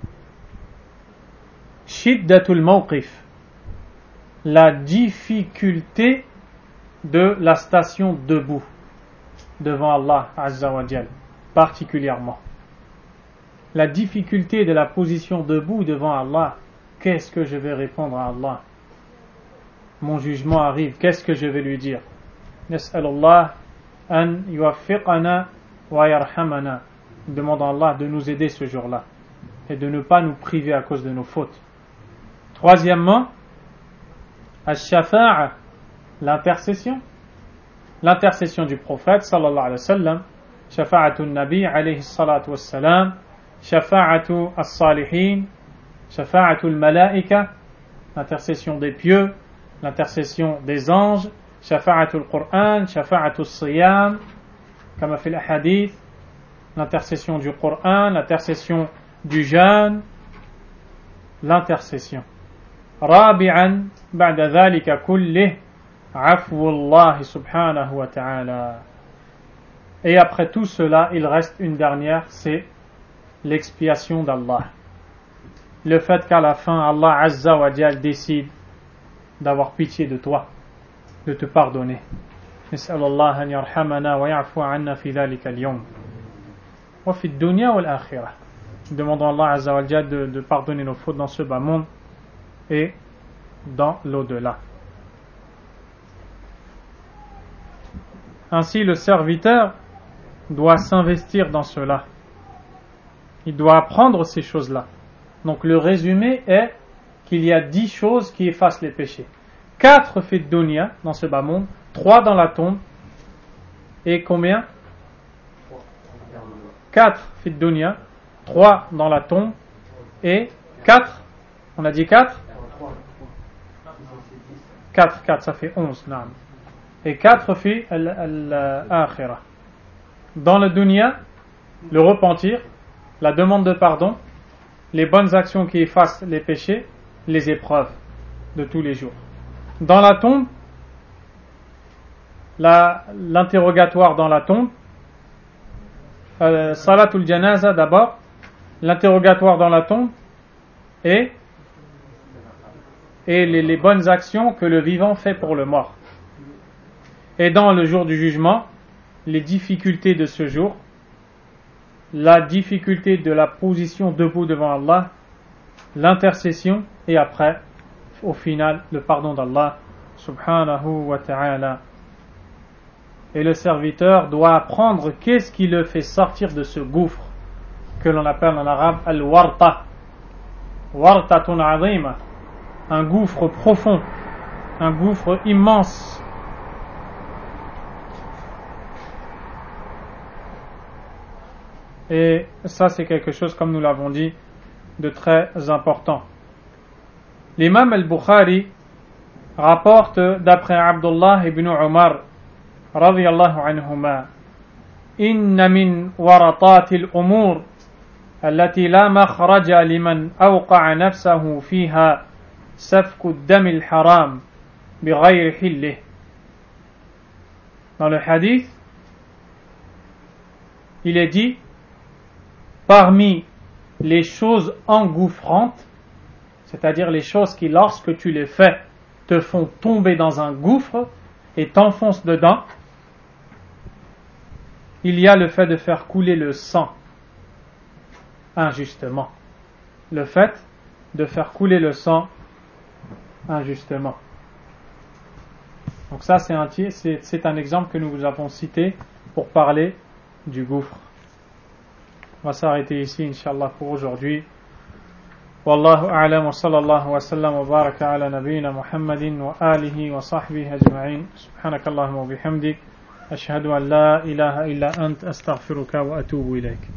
shiddatul mawqif, la difficulté de la station debout devant Allah Azza wa Jal, particulièrement. La difficulté de la position debout devant Allah. Qu'est-ce que je vais répondre à Allah? Mon jugement arrive, qu'est-ce que je vais lui dire? Nas'alullah an yuwaffiqana wa yarhamana. Demandons à Allah de nous aider ce jour-là et de ne pas nous priver à cause de nos fautes. Troisièmement, ash-shafa'a, l'intercession. L'intercession du prophète sallallahu alayhi wa sallam, shafa'atu nabi alayhi salatu wassalam, shafa'atu as-salihin, shafa'atu al-malaika, l'intercession des pieux, l'intercession des anges, shafa'atul Qur'an, shafa'atul Siyam, comme a fait le hadith, l'intercession du Qur'an, l'intercession du jeûne, l'intercession. رابعا بعد ذلك كله عفو الله سبحانه وتعالى. Et après tout cela, il reste une dernière, c'est l'expiation d'Allah. Le fait qu'à la fin, Allah Azza wa Jal décide d'avoir pitié de toi, de te pardonner. نسأل الله أن يرحمنا ويعفو عنا في ذلك اليوم وفي الدنيا والآخرة. Demandons à Allah Azza wa Jal de, de pardonner nos fautes dans ce bas monde et dans l'au-delà. Ainsi, le serviteur doit s'investir dans cela. Il doit apprendre ces choses-là. Donc le résumé est qu'il y a dix choses qui effacent les péchés. Quatre fi dunya dans ce bas monde, trois dans la tombe, et combien? Quatre fi dunya, trois dans la tombe, et quatre, on a dit quatre? Quatre, quatre, ça fait onze, naam. Et quatre fi al-akhirah. Dans le dunya, le repentir, la demande de pardon, les bonnes actions qui effacent les péchés, les épreuves de tous les jours. Dans la tombe, la, l'interrogatoire dans la tombe, euh, salatul janaza d'abord, l'interrogatoire dans la tombe et, et les, les bonnes actions que le vivant fait pour le mort. Et dans le jour du jugement, les difficultés de ce jour, la difficulté de la position debout devant Allah, l'intercession et après, au final, le pardon d'Allah subhanahu wa ta'ala. Et le serviteur doit apprendre qu'est-ce qui le fait sortir de ce gouffre que l'on appelle en arabe al-warta. Wartatun azima, un gouffre profond, un gouffre immense. Et ça, c'est quelque chose, comme nous l'avons dit, de très important. L'imam al-Bukhari rapporte d'après Abdullah ibn Umar radiyallahu anhuma, inna min waratat al-umur التي لا مخرج لمن أوقع نفسه فيها سفك الدم الحرام بغير حله. Dans le hadith, il est dit, parmi les choses engouffrantes, c'est-à-dire les choses qui, lorsque tu les fais, te font tomber dans un gouffre et t'enfoncent dedans, il y a le fait de faire couler le sang injustement. Le fait de faire couler le sang injustement. Donc ça, c'est un, c'est, c'est un exemple que nous vous avons cité pour parler du gouffre. On va s'arrêter ici, Inch'Allah, pour aujourd'hui. Wallahu a'lam wa sallallahu wa sallam wa baraka ala nabiyyina Muhammadin wa alihi wa sahbihi ajma'in. Subhanakallahumma wa bihamdik. Ashhadu an la ilaha illa ant astaghfiruka wa atubu ilayk.